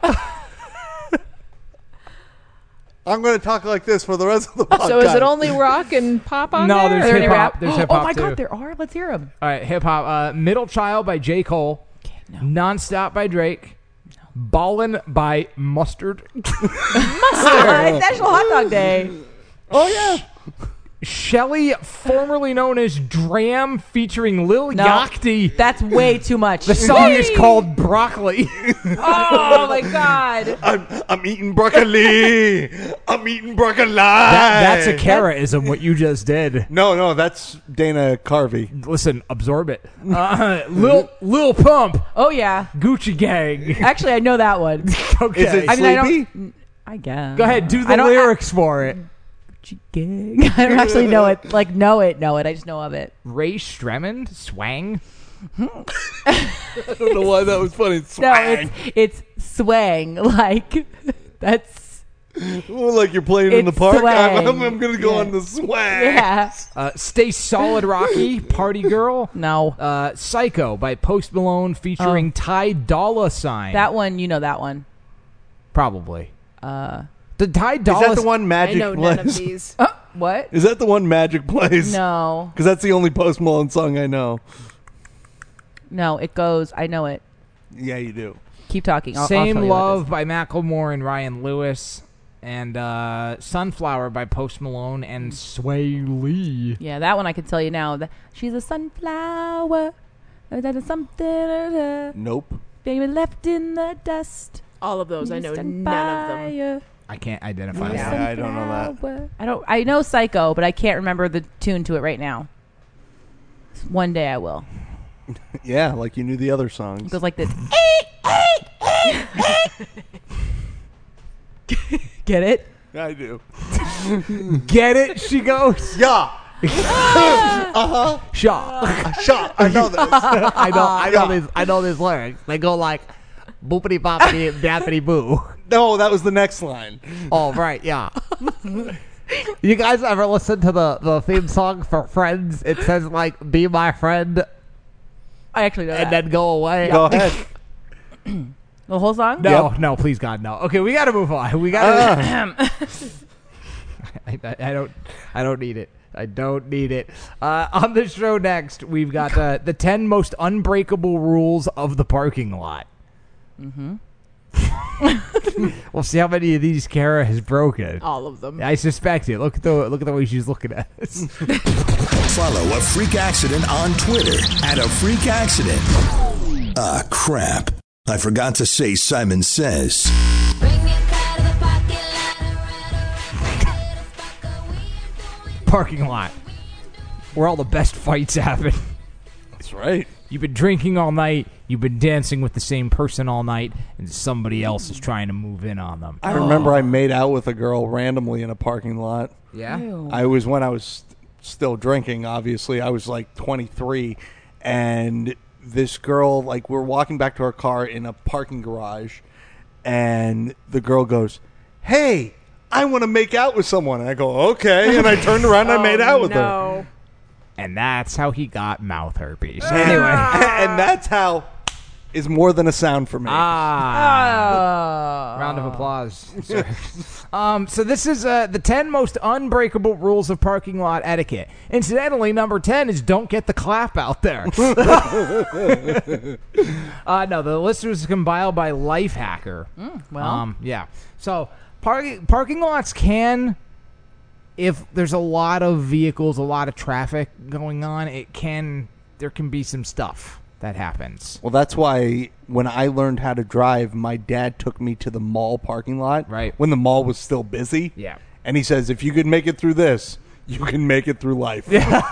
I'm going to talk like this for the rest of the podcast. So is it only rock and pop on No, there? there's Are there any hip-hop. rap? There's Oh hip-hop, my too. god, there are. Let's hear them. All right, hip hop. Middle Child by J. Cole. Non-Stop by Drake. Ballin' by Mustard. It's National Hot Dog Day. Oh, yeah. Shelly, formerly known as Dram, featuring Lil No. Yachty. That's way too much. The song is called Broccoli. Oh my god. I'm eating broccoli. I'm eating broccoli. That's a Kara-ism, what you just did. No, that's Dana Carvey. Listen, absorb it. Lil Pump, Oh yeah. Gucci Gang. Actually, I know that one. Okay. Is it I mean, I sleepy? don't. I guess. Go ahead, do I the don't- lyrics for it. Gang. I don't actually know it. Like know it. I just know of it. Ray Stremmond, Swang. I don't know why that was funny. No, it's swang. Like that's Well, like you're playing in the It's park. swang. I'm going to go Yeah. on the swag. yeah. Stay Solid Rocky, Party Girl. No, Psycho by Post Malone featuring Ty Dolla $ign. that one. You know that one. Probably. The Ty Dolla Is that the one I Magic know none of plays? these. What? Is that the one Magic plays? No, Because that's the only Post Malone song I know. no. It goes. I know it. Yeah, you do. Keep talking. I'll Same tell you what it Love is. by Macklemore and Ryan Lewis. And Sunflower by Post Malone and Sway Lee. Yeah, that one I can tell you now. She's a sunflower. That is something. Nope. Baby left in the dust. All of those. I know Stand none of them. by I can't identify Yeah, that. I don't know that. sunflower. I know Psycho, but I can't remember the tune to it right now. One day I will. Yeah, like you knew the other It songs. goes like this. Get it? I do. Get it? She goes. Yeah. Shaw. Shot. I know this. I know these lyrics. They go like boopity boppity bappity boo. No, that was the next line. Oh right, yeah. You guys ever listen to the theme song for Friends? It says like "Be my friend" I actually know and that. then go away. Go ahead. The whole song? No, no, please God, no. Okay, we got to move on. We got to. I don't need it. I don't need it. On the show next, we've got the 10 most unbreakable rules of the parking lot. Mm-hmm. We'll see how many of these Kara has broken. All of them. I suspect it. Look at the way she's looking at us. Follow A Freak Accident on Twitter @AFreakAccident. Ah, crap. I forgot to say Simon Says. Parking lot, where all the best fights happen. That's right. You've been drinking all night. You've been dancing with the same person all night, and somebody else is trying to move in on them. I remember I made out with a girl randomly in a parking lot. Yeah. I was when I was still drinking, obviously. I was like 23, and this girl, like, we're walking back to our car in a parking garage, and the girl goes, "Hey, I want to make out with someone." And I go, "Okay." And I turned around and I made out with her. No. And that's how he got mouth herpes. Anyway, and that's how is more than a sound for me. Round of applause. sir. So this is the 10 most unbreakable rules of parking lot etiquette. Incidentally, number 10 is don't get the clap out there. No, the list was compiled by Lifehacker. Well, Yeah. So parking lots can, if there's a lot of vehicles, a lot of traffic going on, there can be some stuff that happens. Well, that's why when I learned how to drive, my dad took me to the mall parking lot. Right. When the mall was still busy. Yeah. And he says, if you can make it through this, you can make it through life.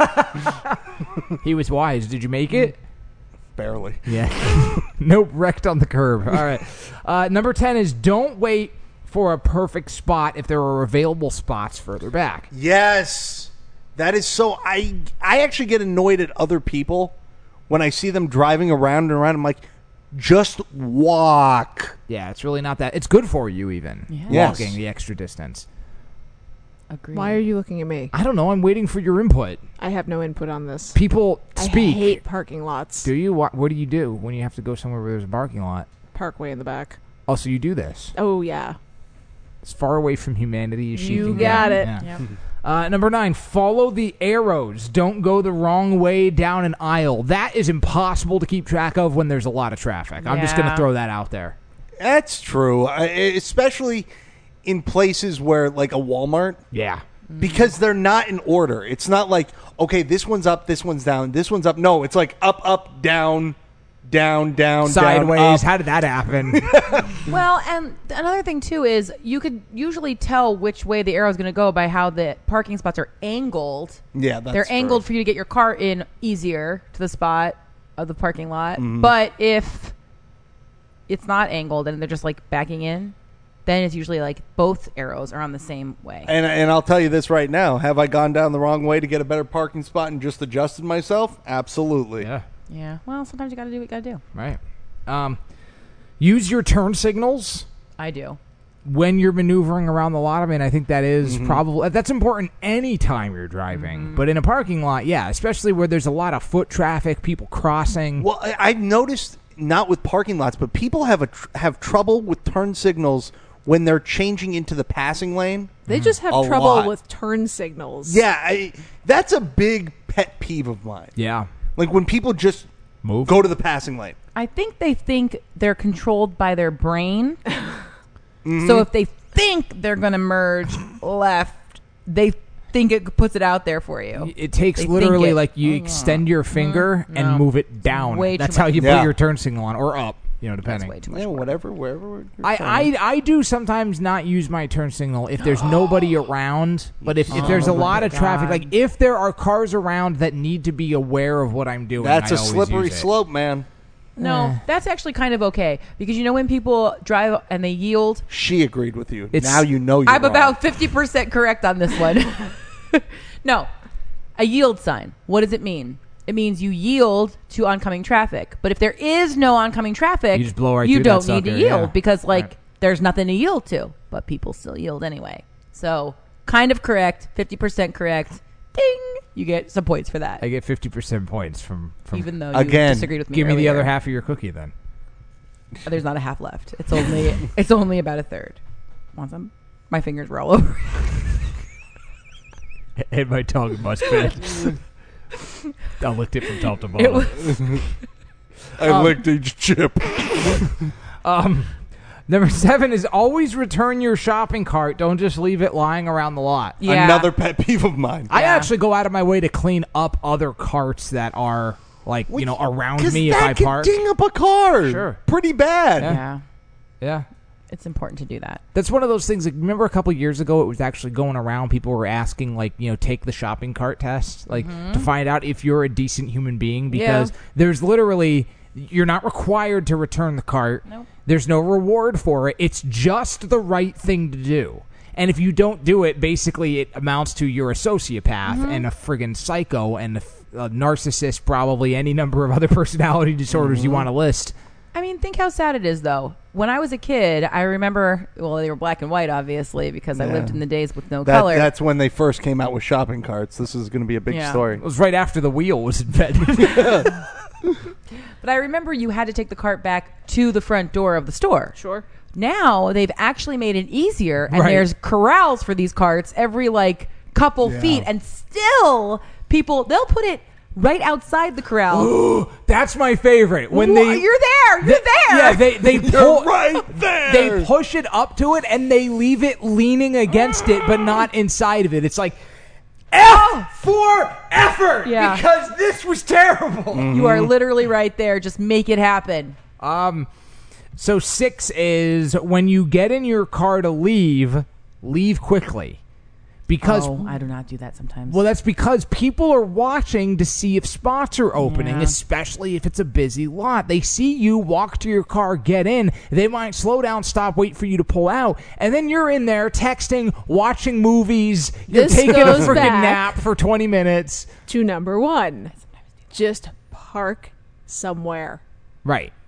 He was wise. Did you make it? Barely. Yeah. Nope, wrecked on the curb. All right. Number 10 is don't wait for a perfect spot if there are available spots further back. Yes. That is so... I actually get annoyed at other people when I see them driving around and around. I'm like, Just walk. Yeah, it's really not that. It's good for you even. Yes. Walking the extra distance. Agreed. Why are you looking at me? I don't know. I'm waiting for your input. I have no input on this. People speak. I hate parking lots. Do you? What do you do when you have to go somewhere where there's a parking lot? Parkway in the back. Oh, so you do this. Oh, yeah. As far away from humanity as You can got get. it. Yeah. Number 9, follow the arrows. Don't go the wrong way down an aisle. That is impossible to keep track of when there's a lot of traffic. I'm just going to Yeah. throw that out there. That's true, especially in places where, like, a Walmart. Yeah. Because they're not in order. It's not like, okay, this one's up, this one's down, this one's up. No, it's like up, down, down, Sideways. down, up. How did that happen? Well, and another thing too is you could usually tell which way the arrow is going to go by how the parking spots are angled. Yeah, that's They're angled true. for you to get your car in easier to the spot of the parking lot. Mhm. But if it's not angled and they're just like backing in, then it's usually like both arrows are on the same way. And I'll tell you this right now. Have I gone down the wrong way to get a better parking spot and just adjusted myself? Absolutely. Yeah. Yeah. Well, sometimes you got to do what you got to do. Right. Use your turn signals I do. when you're maneuvering around the lot. I mean, I think that is probably that's important anytime you're driving. But in a parking lot, yeah, especially where there's a lot of foot traffic, people crossing. Well, I've noticed, not with parking lots, but people have trouble with turn signals when they're changing into the passing lane. They just have A trouble lot. with turn signals. Yeah, that's a big pet peeve of mine. Yeah. Like when people just Move. go to the passing lane. I think they think they're controlled by their brain. So if they think they're going to merge left, they think it puts it out there for you. It takes They literally think it. like you extend your finger and move it down. way too That's how much. you Yeah. put your turn signal on, or up, depending. That's way too much. Yeah, work. whatever, wherever. you're trying. I do sometimes not use my turn signal if there's nobody around. But if there's a lot of traffic, like if there are cars around that need to be aware of what I'm doing, That's I a always slippery use it. slope, man. No, that's actually kind of okay because you know when people drive and they yield. She agreed with you. It's- Now you know you're I'm wrong. about 50% correct on this one. No, a yield sign. What does it mean? It means you yield to oncoming traffic. But if there is no oncoming traffic, You just blow right you through that don't need to sucker, yield yeah. because Right. there's nothing to yield to. But people still yield anyway. So kind of correct, 50% correct. Ding! You get some points for that. I get 50% points from Even though you Again, disagreed with me give me the earlier. other half of your cookie then. There's not a half left. It's only about a third. Want some? My fingers were all over. And my tongue must fit. I licked it from top to It bottom. was, I licked each chip. Number 7 is always return your shopping cart. Don't just leave it lying around the lot. yeah. Another pet peeve of mine. I Yeah. actually go out of my way to clean up other carts that are like around 'Cause me if that I could park. ding up a car. Sure. Pretty bad. Yeah. Yeah. It's important to do that. That's one of those things. Like, remember a couple years ago, it was actually going around. People were asking, like, take the shopping cart test, like, to find out if you're a decent human being. Because there's literally, you're not required to return the cart. Nope. There's no reward for it. It's just the right thing to do. And if you don't do it, basically it amounts to you're a sociopath and a friggin' psycho and a narcissist, probably any number of other personality disorders you want to list. I mean, think how sad it is, though. When I was a kid, I remember, well, they were black and white, obviously, because I Yeah. lived in the days with no color. That's when they first came out with shopping carts. This is going to be a big Yeah. story. It was right after the wheel was invented. But I remember you had to take the cart back to the front door of the store. Sure. Now they've actually made it easier, and Right. there's corrals for these carts every couple feet, and still they'll put it right outside the corral. That's my favorite. When Whoa, they you're there, you're there. Yeah, they pull right there. They push it up to it and they leave it leaning against it, but not inside of it. It's like F for effort, Yeah. because this was terrible. You are literally right there. Just make it happen. So 6 is when you get in your car to leave quickly. Because I do not do that sometimes. well, that's because people are watching to see if spots are opening, Yeah. especially if it's a busy lot. They see you walk to your car, get in. They might slow down, stop, wait for you to pull out. And then you're in there texting, watching movies. You're This taking a goes freaking back. nap for 20 minutes. To number 1. Just park somewhere. Right.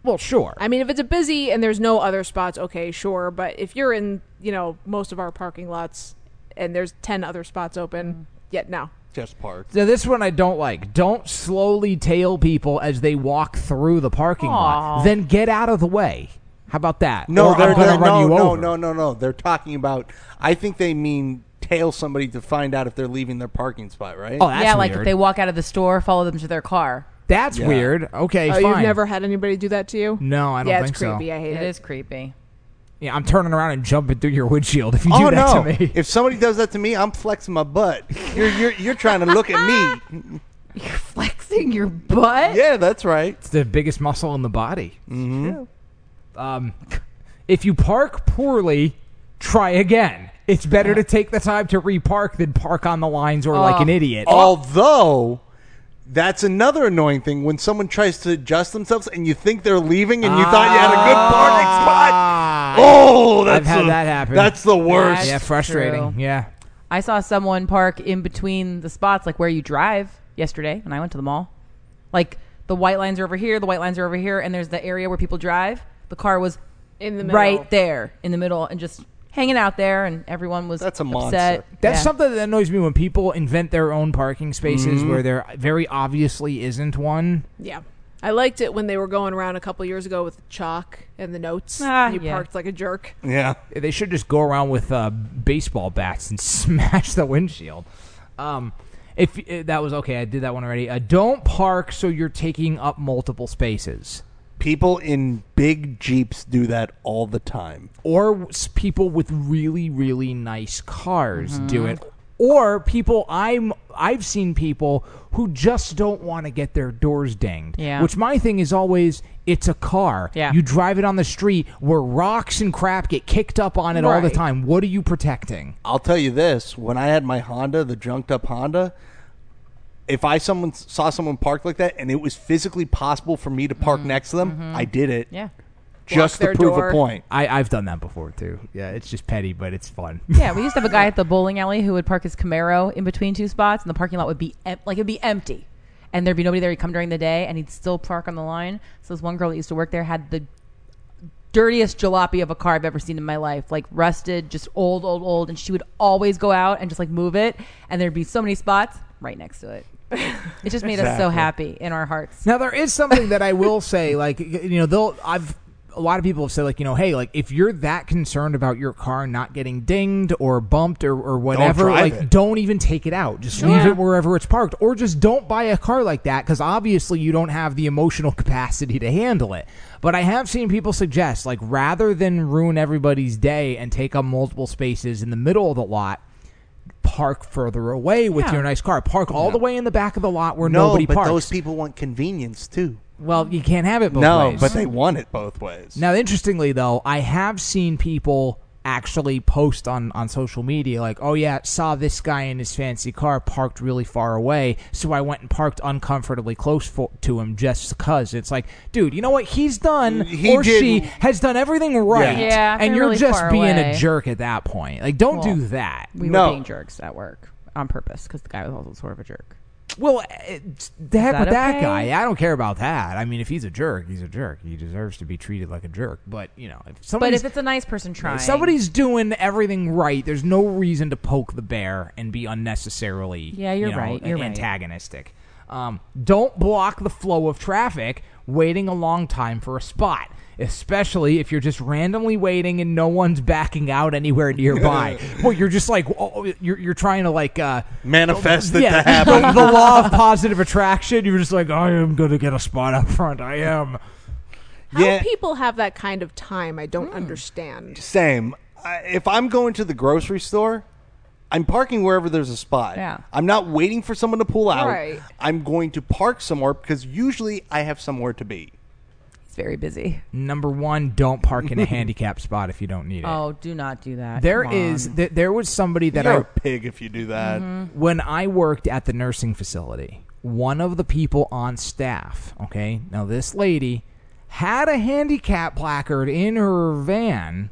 Well, sure. I mean, if it's a busy and there's no other spots, okay, sure. But if you're in, most of our parking lots and there's 10 other spots open, no. Just park. So this one I don't like. Don't slowly tail people as they walk through the parking lot. Then get out of the way. How about that? No, Or I'm gonna run you over. No. They're talking about. I think they mean tail somebody to find out if they're leaving their parking spot, right? Oh, that's like weird. if they walk out of the store, follow them to their car. That's weird. Okay, Oh, fine. you've never had anybody do that to you? No, I don't yeah, think it's creepy. so. I hate it. It is creepy. Yeah, I'm turning around and jumping through your windshield if you do that to me. If somebody does that to me, I'm flexing my butt. You're trying to look at me. You're flexing your butt? Yeah, that's right. It's the biggest muscle in the body. Mm-hmm. If you park poorly, try again. It's better to take the time to repark than park on the lines or like an idiot. Although, that's another annoying thing when someone tries to adjust themselves and you think they're leaving and you thought you had a good parking spot. Oh, I've had that happen. That's the worst. Yeah, frustrating. True. Yeah. I saw someone park in between the spots, like where you drive yesterday when I went to the mall. Like the white lines are over here, the white lines are over here, and there's the area where people drive. The car was In the middle. right there in the middle and just hanging out there, and everyone was That's a upset. monster. That's something that annoys me when people invent their own parking spaces where there very obviously isn't one. Yeah. I liked it when they were going around a couple years ago with the chalk and the notes. You parked like a jerk. Yeah. They should just go around with baseball bats and smash the windshield. If that was okay, I did that one already. Don't park so you're taking up multiple spaces. People in big Jeeps do that all the time. Or people with really, really nice cars do it. Or people, I've seen people who just don't want to get their doors dinged. Yeah. Which my thing is always, it's a car. Yeah. You drive it on the street where rocks and crap get kicked up on it all the Right. time. What are you protecting? I'll tell you this. When I had my Honda, the junked up Honda, if I saw someone parked like that and it was physically possible for me to park next to them, I did it. Yeah. Just to their prove door. a point. I've done that before, too. Yeah, it's just petty, but it's fun. Yeah, we used to have a guy at the bowling alley who would park his Camaro in between two spots, and the parking lot would be it'd be empty, and there'd be nobody there. He'd come during the day, and he'd still park on the line. So this one girl that used to work there had the dirtiest jalopy of a car I've ever seen in my life, like rusted, just old, and she would always go out and just like move it, and there'd be so many spots right next to it. It just made us so happy in our hearts. Now, there is something that I will say, like, a lot of people have said, like, hey, like, if you're that concerned about your car not getting dinged or bumped or whatever, drive like, it. don't even take it out. Just leave it wherever it's parked. Or just don't buy a car like that, because obviously you don't have the emotional capacity to handle it. But I have seen people suggest, like, rather than ruin everybody's day and take up multiple spaces in the middle of the lot, park further away with your nice car. Park all the way in the back of the lot where nobody but parks. those people want convenience, too. Well, you can't have it both ways. No, but they want it both ways. Now, interestingly, though, I have seen people actually post on social media like, oh, yeah, saw this guy in his fancy car parked really far away, so I went and parked uncomfortably close to him just because. It's like, dude, you know what? He's done, she has done everything right. Yeah, and they're you're really just far being away. a jerk at that point. Like, don't do that. We were being jerks at work on purpose because the guy was also sort of a jerk. Well, the heck with that okay? guy. I don't care about that. I mean, if he's a jerk, he's a jerk. He deserves to be treated like a jerk. But, if it's a nice person trying. if somebody's doing everything right, there's no reason to poke the bear and be unnecessarily you're right. You're right. antagonistic. Don't block the flow of traffic waiting a long time for a spot, especially if you're just randomly waiting and no one's backing out anywhere nearby. Well, you're just like, you're trying to like manifest it to happen. the law of positive attraction. You're just like, I am going to get a spot up front. I am. How do people have that kind of time? I don't understand. Same. If I'm going to the grocery store, I'm parking wherever there's a spot. Yeah. I'm not waiting for someone to pull out. Right. I'm going to park somewhere because usually I have somewhere to be. He's very busy. Number one, don't park in a handicap spot if you don't need it. Oh, do not do that. There Come is on. there was somebody that You're a pig if you do that. when I worked at the nursing facility, one of the people on staff, okay, now this lady had a handicap placard in her van.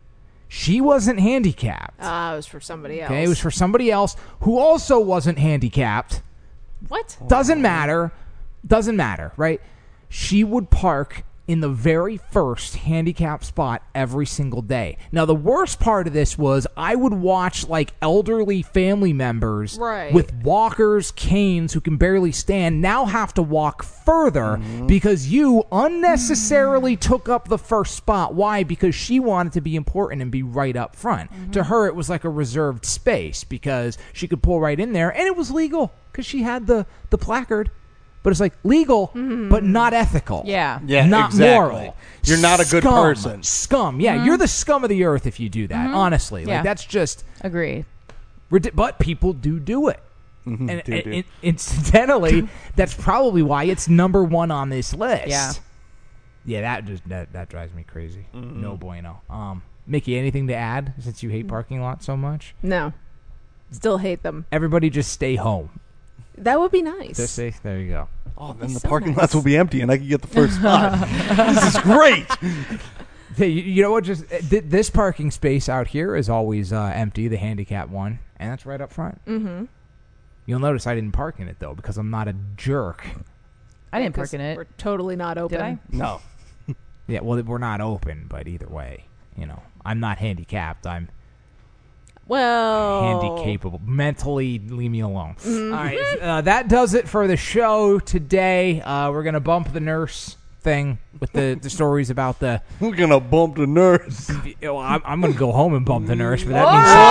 She wasn't handicapped. It was for somebody else. Okay, it was for somebody else who also wasn't handicapped. What? Doesn't matter, right? She would park in the very first handicap spot every single day. Now, the worst part of this was I would watch like elderly family members Right. with walkers, canes, who can barely stand, now have to walk further because you unnecessarily took up the first spot. Why? Because she wanted to be important and be right up front. To her, it was like a reserved space because she could pull right in there, and it was legal because she had the placard. But it's like legal, but not ethical. Yeah. Yeah, not exactly. moral. You're not a good Scum. person. Scum. Yeah, you're the scum of the earth if you do that. Honestly, Yeah. like that's just. Agree. But people do it. And, do. and incidentally, that's probably why it's number one on this list. Yeah. Yeah, that drives me crazy. No bueno. Mickey, anything to add since you hate parking lots so much? No. Still hate them. Everybody just stay home. That would be nice. Just say, there you go. Oh, then the parking lots will be empty, and I can get the first spot. This is great. Hey, you know what? Just this parking space out here is always empty, the handicap one, and that's right up front. Mm-hmm. You'll notice I didn't park in it though because I'm not a jerk. I didn't park 'Cause in it. We're totally not open. Did I? No. Yeah, well, we're not open, but either way, I'm not handicapped. I'm Well, handy-capable. Mentally, leave me alone. All right, that does it for the show today. We're going to bump the nurse thing with the stories about the... We're going to bump the nurse. Well, I'm going to go home and bump the nurse, but that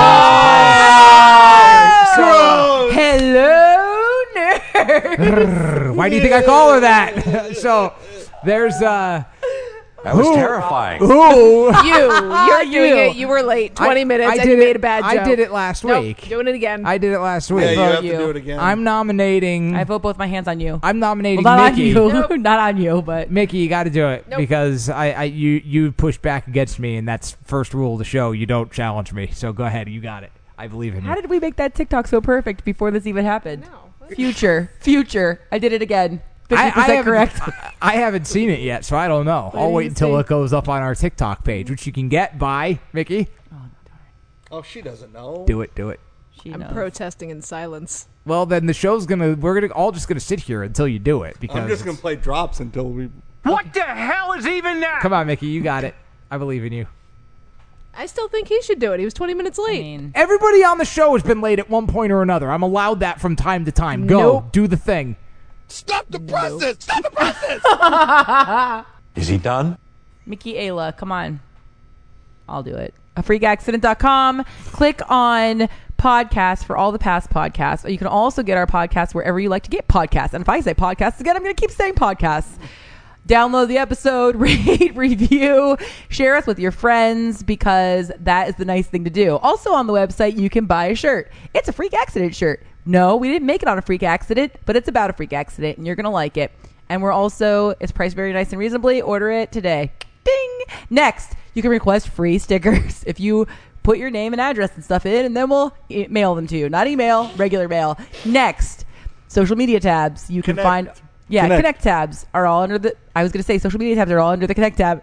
means something else. Hello, nurse. Why do you think I call her that? So, there's... That was terrifying. Who? you're doing it. You were late 20 minutes and you made a bad joke. I did it last week. Doing it again. I did it last week. Yeah, you vote have you. to do it again. I'm nominating... I vote both my hands on you. I'm nominating Well, not Mickey. on you. Not on you, but... Mickey, you got to do it Nope. because you pushed back against me, and that's first rule of the show. You don't challenge me. So go ahead. You got it. I believe in you. How did we make that TikTok so perfect before this even happened? No. Future. I did it again. 50% haven't- correct. I haven't seen it yet, so I don't know. I'll wait until it goes up on our TikTok page, which you can get by Mickey. Oh, she doesn't know. Do it. She I'm knows. protesting in silence. Well, then the show's we're all just gonna sit here until you do it because I'm just going to play drops until we... What the hell is even that? Come on, Mickey, you got it. I believe in you. I still think he should do it. He was 20 minutes I late. mean, Everybody on the show has been late at one point or another. I'm allowed that from time to time. Go, Nope. do the thing. Stop the process! Stop the process! Is he done? Mickey Ayla, come on. I'll do it. afreakaccident.com. Click on podcasts for all the past podcasts. Or you can also get our podcasts wherever you like to get podcasts. And if I say podcasts again, I'm going to keep saying podcasts. Download the episode, rate, review, share us with your friends because that is the nice thing to do. Also on the website, you can buy a shirt. It's a Freak Accident shirt. No, we didn't make it on a freak accident, but it's about a freak accident, and you're going to like it. And it's priced very nice and reasonably. Order it today. Ding! Next, you can request free stickers if you put your name and address and stuff in, and then we'll mail them to you. Not email, regular mail. Next, social media tabs. You can find... Yeah, Connect tabs are all under the... I was going to say social media tabs are all under the Connect tab.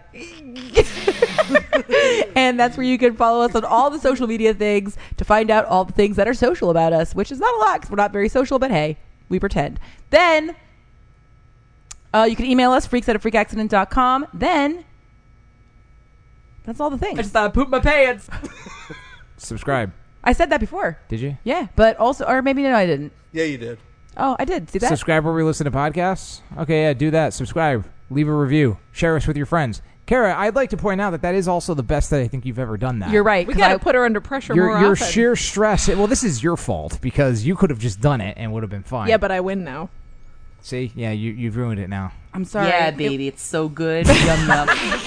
And that's where you can follow us on all the social media things to find out all the things that are social about us, which is not a lot because we're not very social, but hey, we pretend. Then you can email us, freaks@freakaccident.com. Then that's all the things. I just thought I pooped my pants. Subscribe. I said that before. Did you? Yeah, but also... Or maybe no, I didn't. Yeah, you did. Oh, I did. See that? Subscribe where we listen to podcasts. Okay, yeah, do that. Subscribe. Leave a review. Share us with your friends. Kara, I'd like to point out that is also the best that I think you've ever done that. You're right. We got to put her under pressure more your often. sheer stress. Well, this is your fault because you could have just done it and would have been fine. Yeah, but I win now. See? Yeah, you've ruined it now. I'm sorry. Yeah, baby, it's so good. Yum, yum.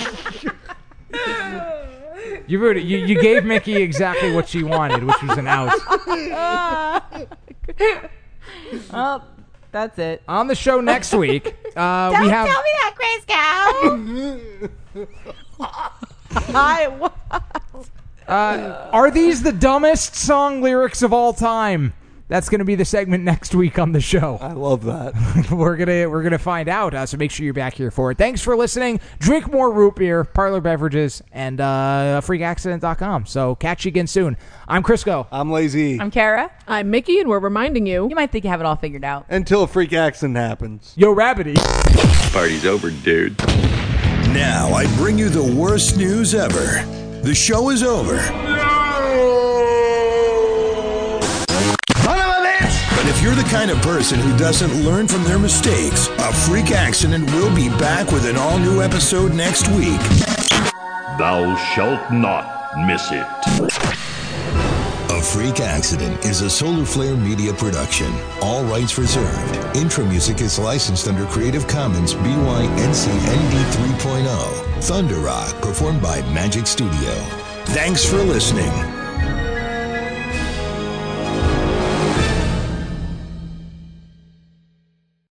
You ruined it. You gave Mickey exactly what she wanted, which was an out. Oh, that's it. On the show next week, we have... Tell me that, Grace Cow. Are these the dumbest song lyrics of all time? That's going to be the segment next week on the show. I love that. we're gonna find out. So make sure you're back here for it. Thanks for listening. Drink more root beer, Parlor Beverages, and freakaccident.com. So catch you again soon. I'm Crisco. I'm Lazy. I'm Kara. I'm Mickey, and we're reminding you. You might think you have it all figured out. Until a freak accident happens. Yo, Rabbity. Party's over, dude. Now I bring you the worst news ever. The show is over. But if you're the kind of person who doesn't learn from their mistakes, A Freak Accident will be back with an all-new episode next week. Thou shalt not miss it. A Freak Accident is a Solar Flare Media production. All rights reserved. Intro music is licensed under Creative Commons BY-NC ND 3.0. Thunder Rock, performed by Magic Studio. Thanks for listening.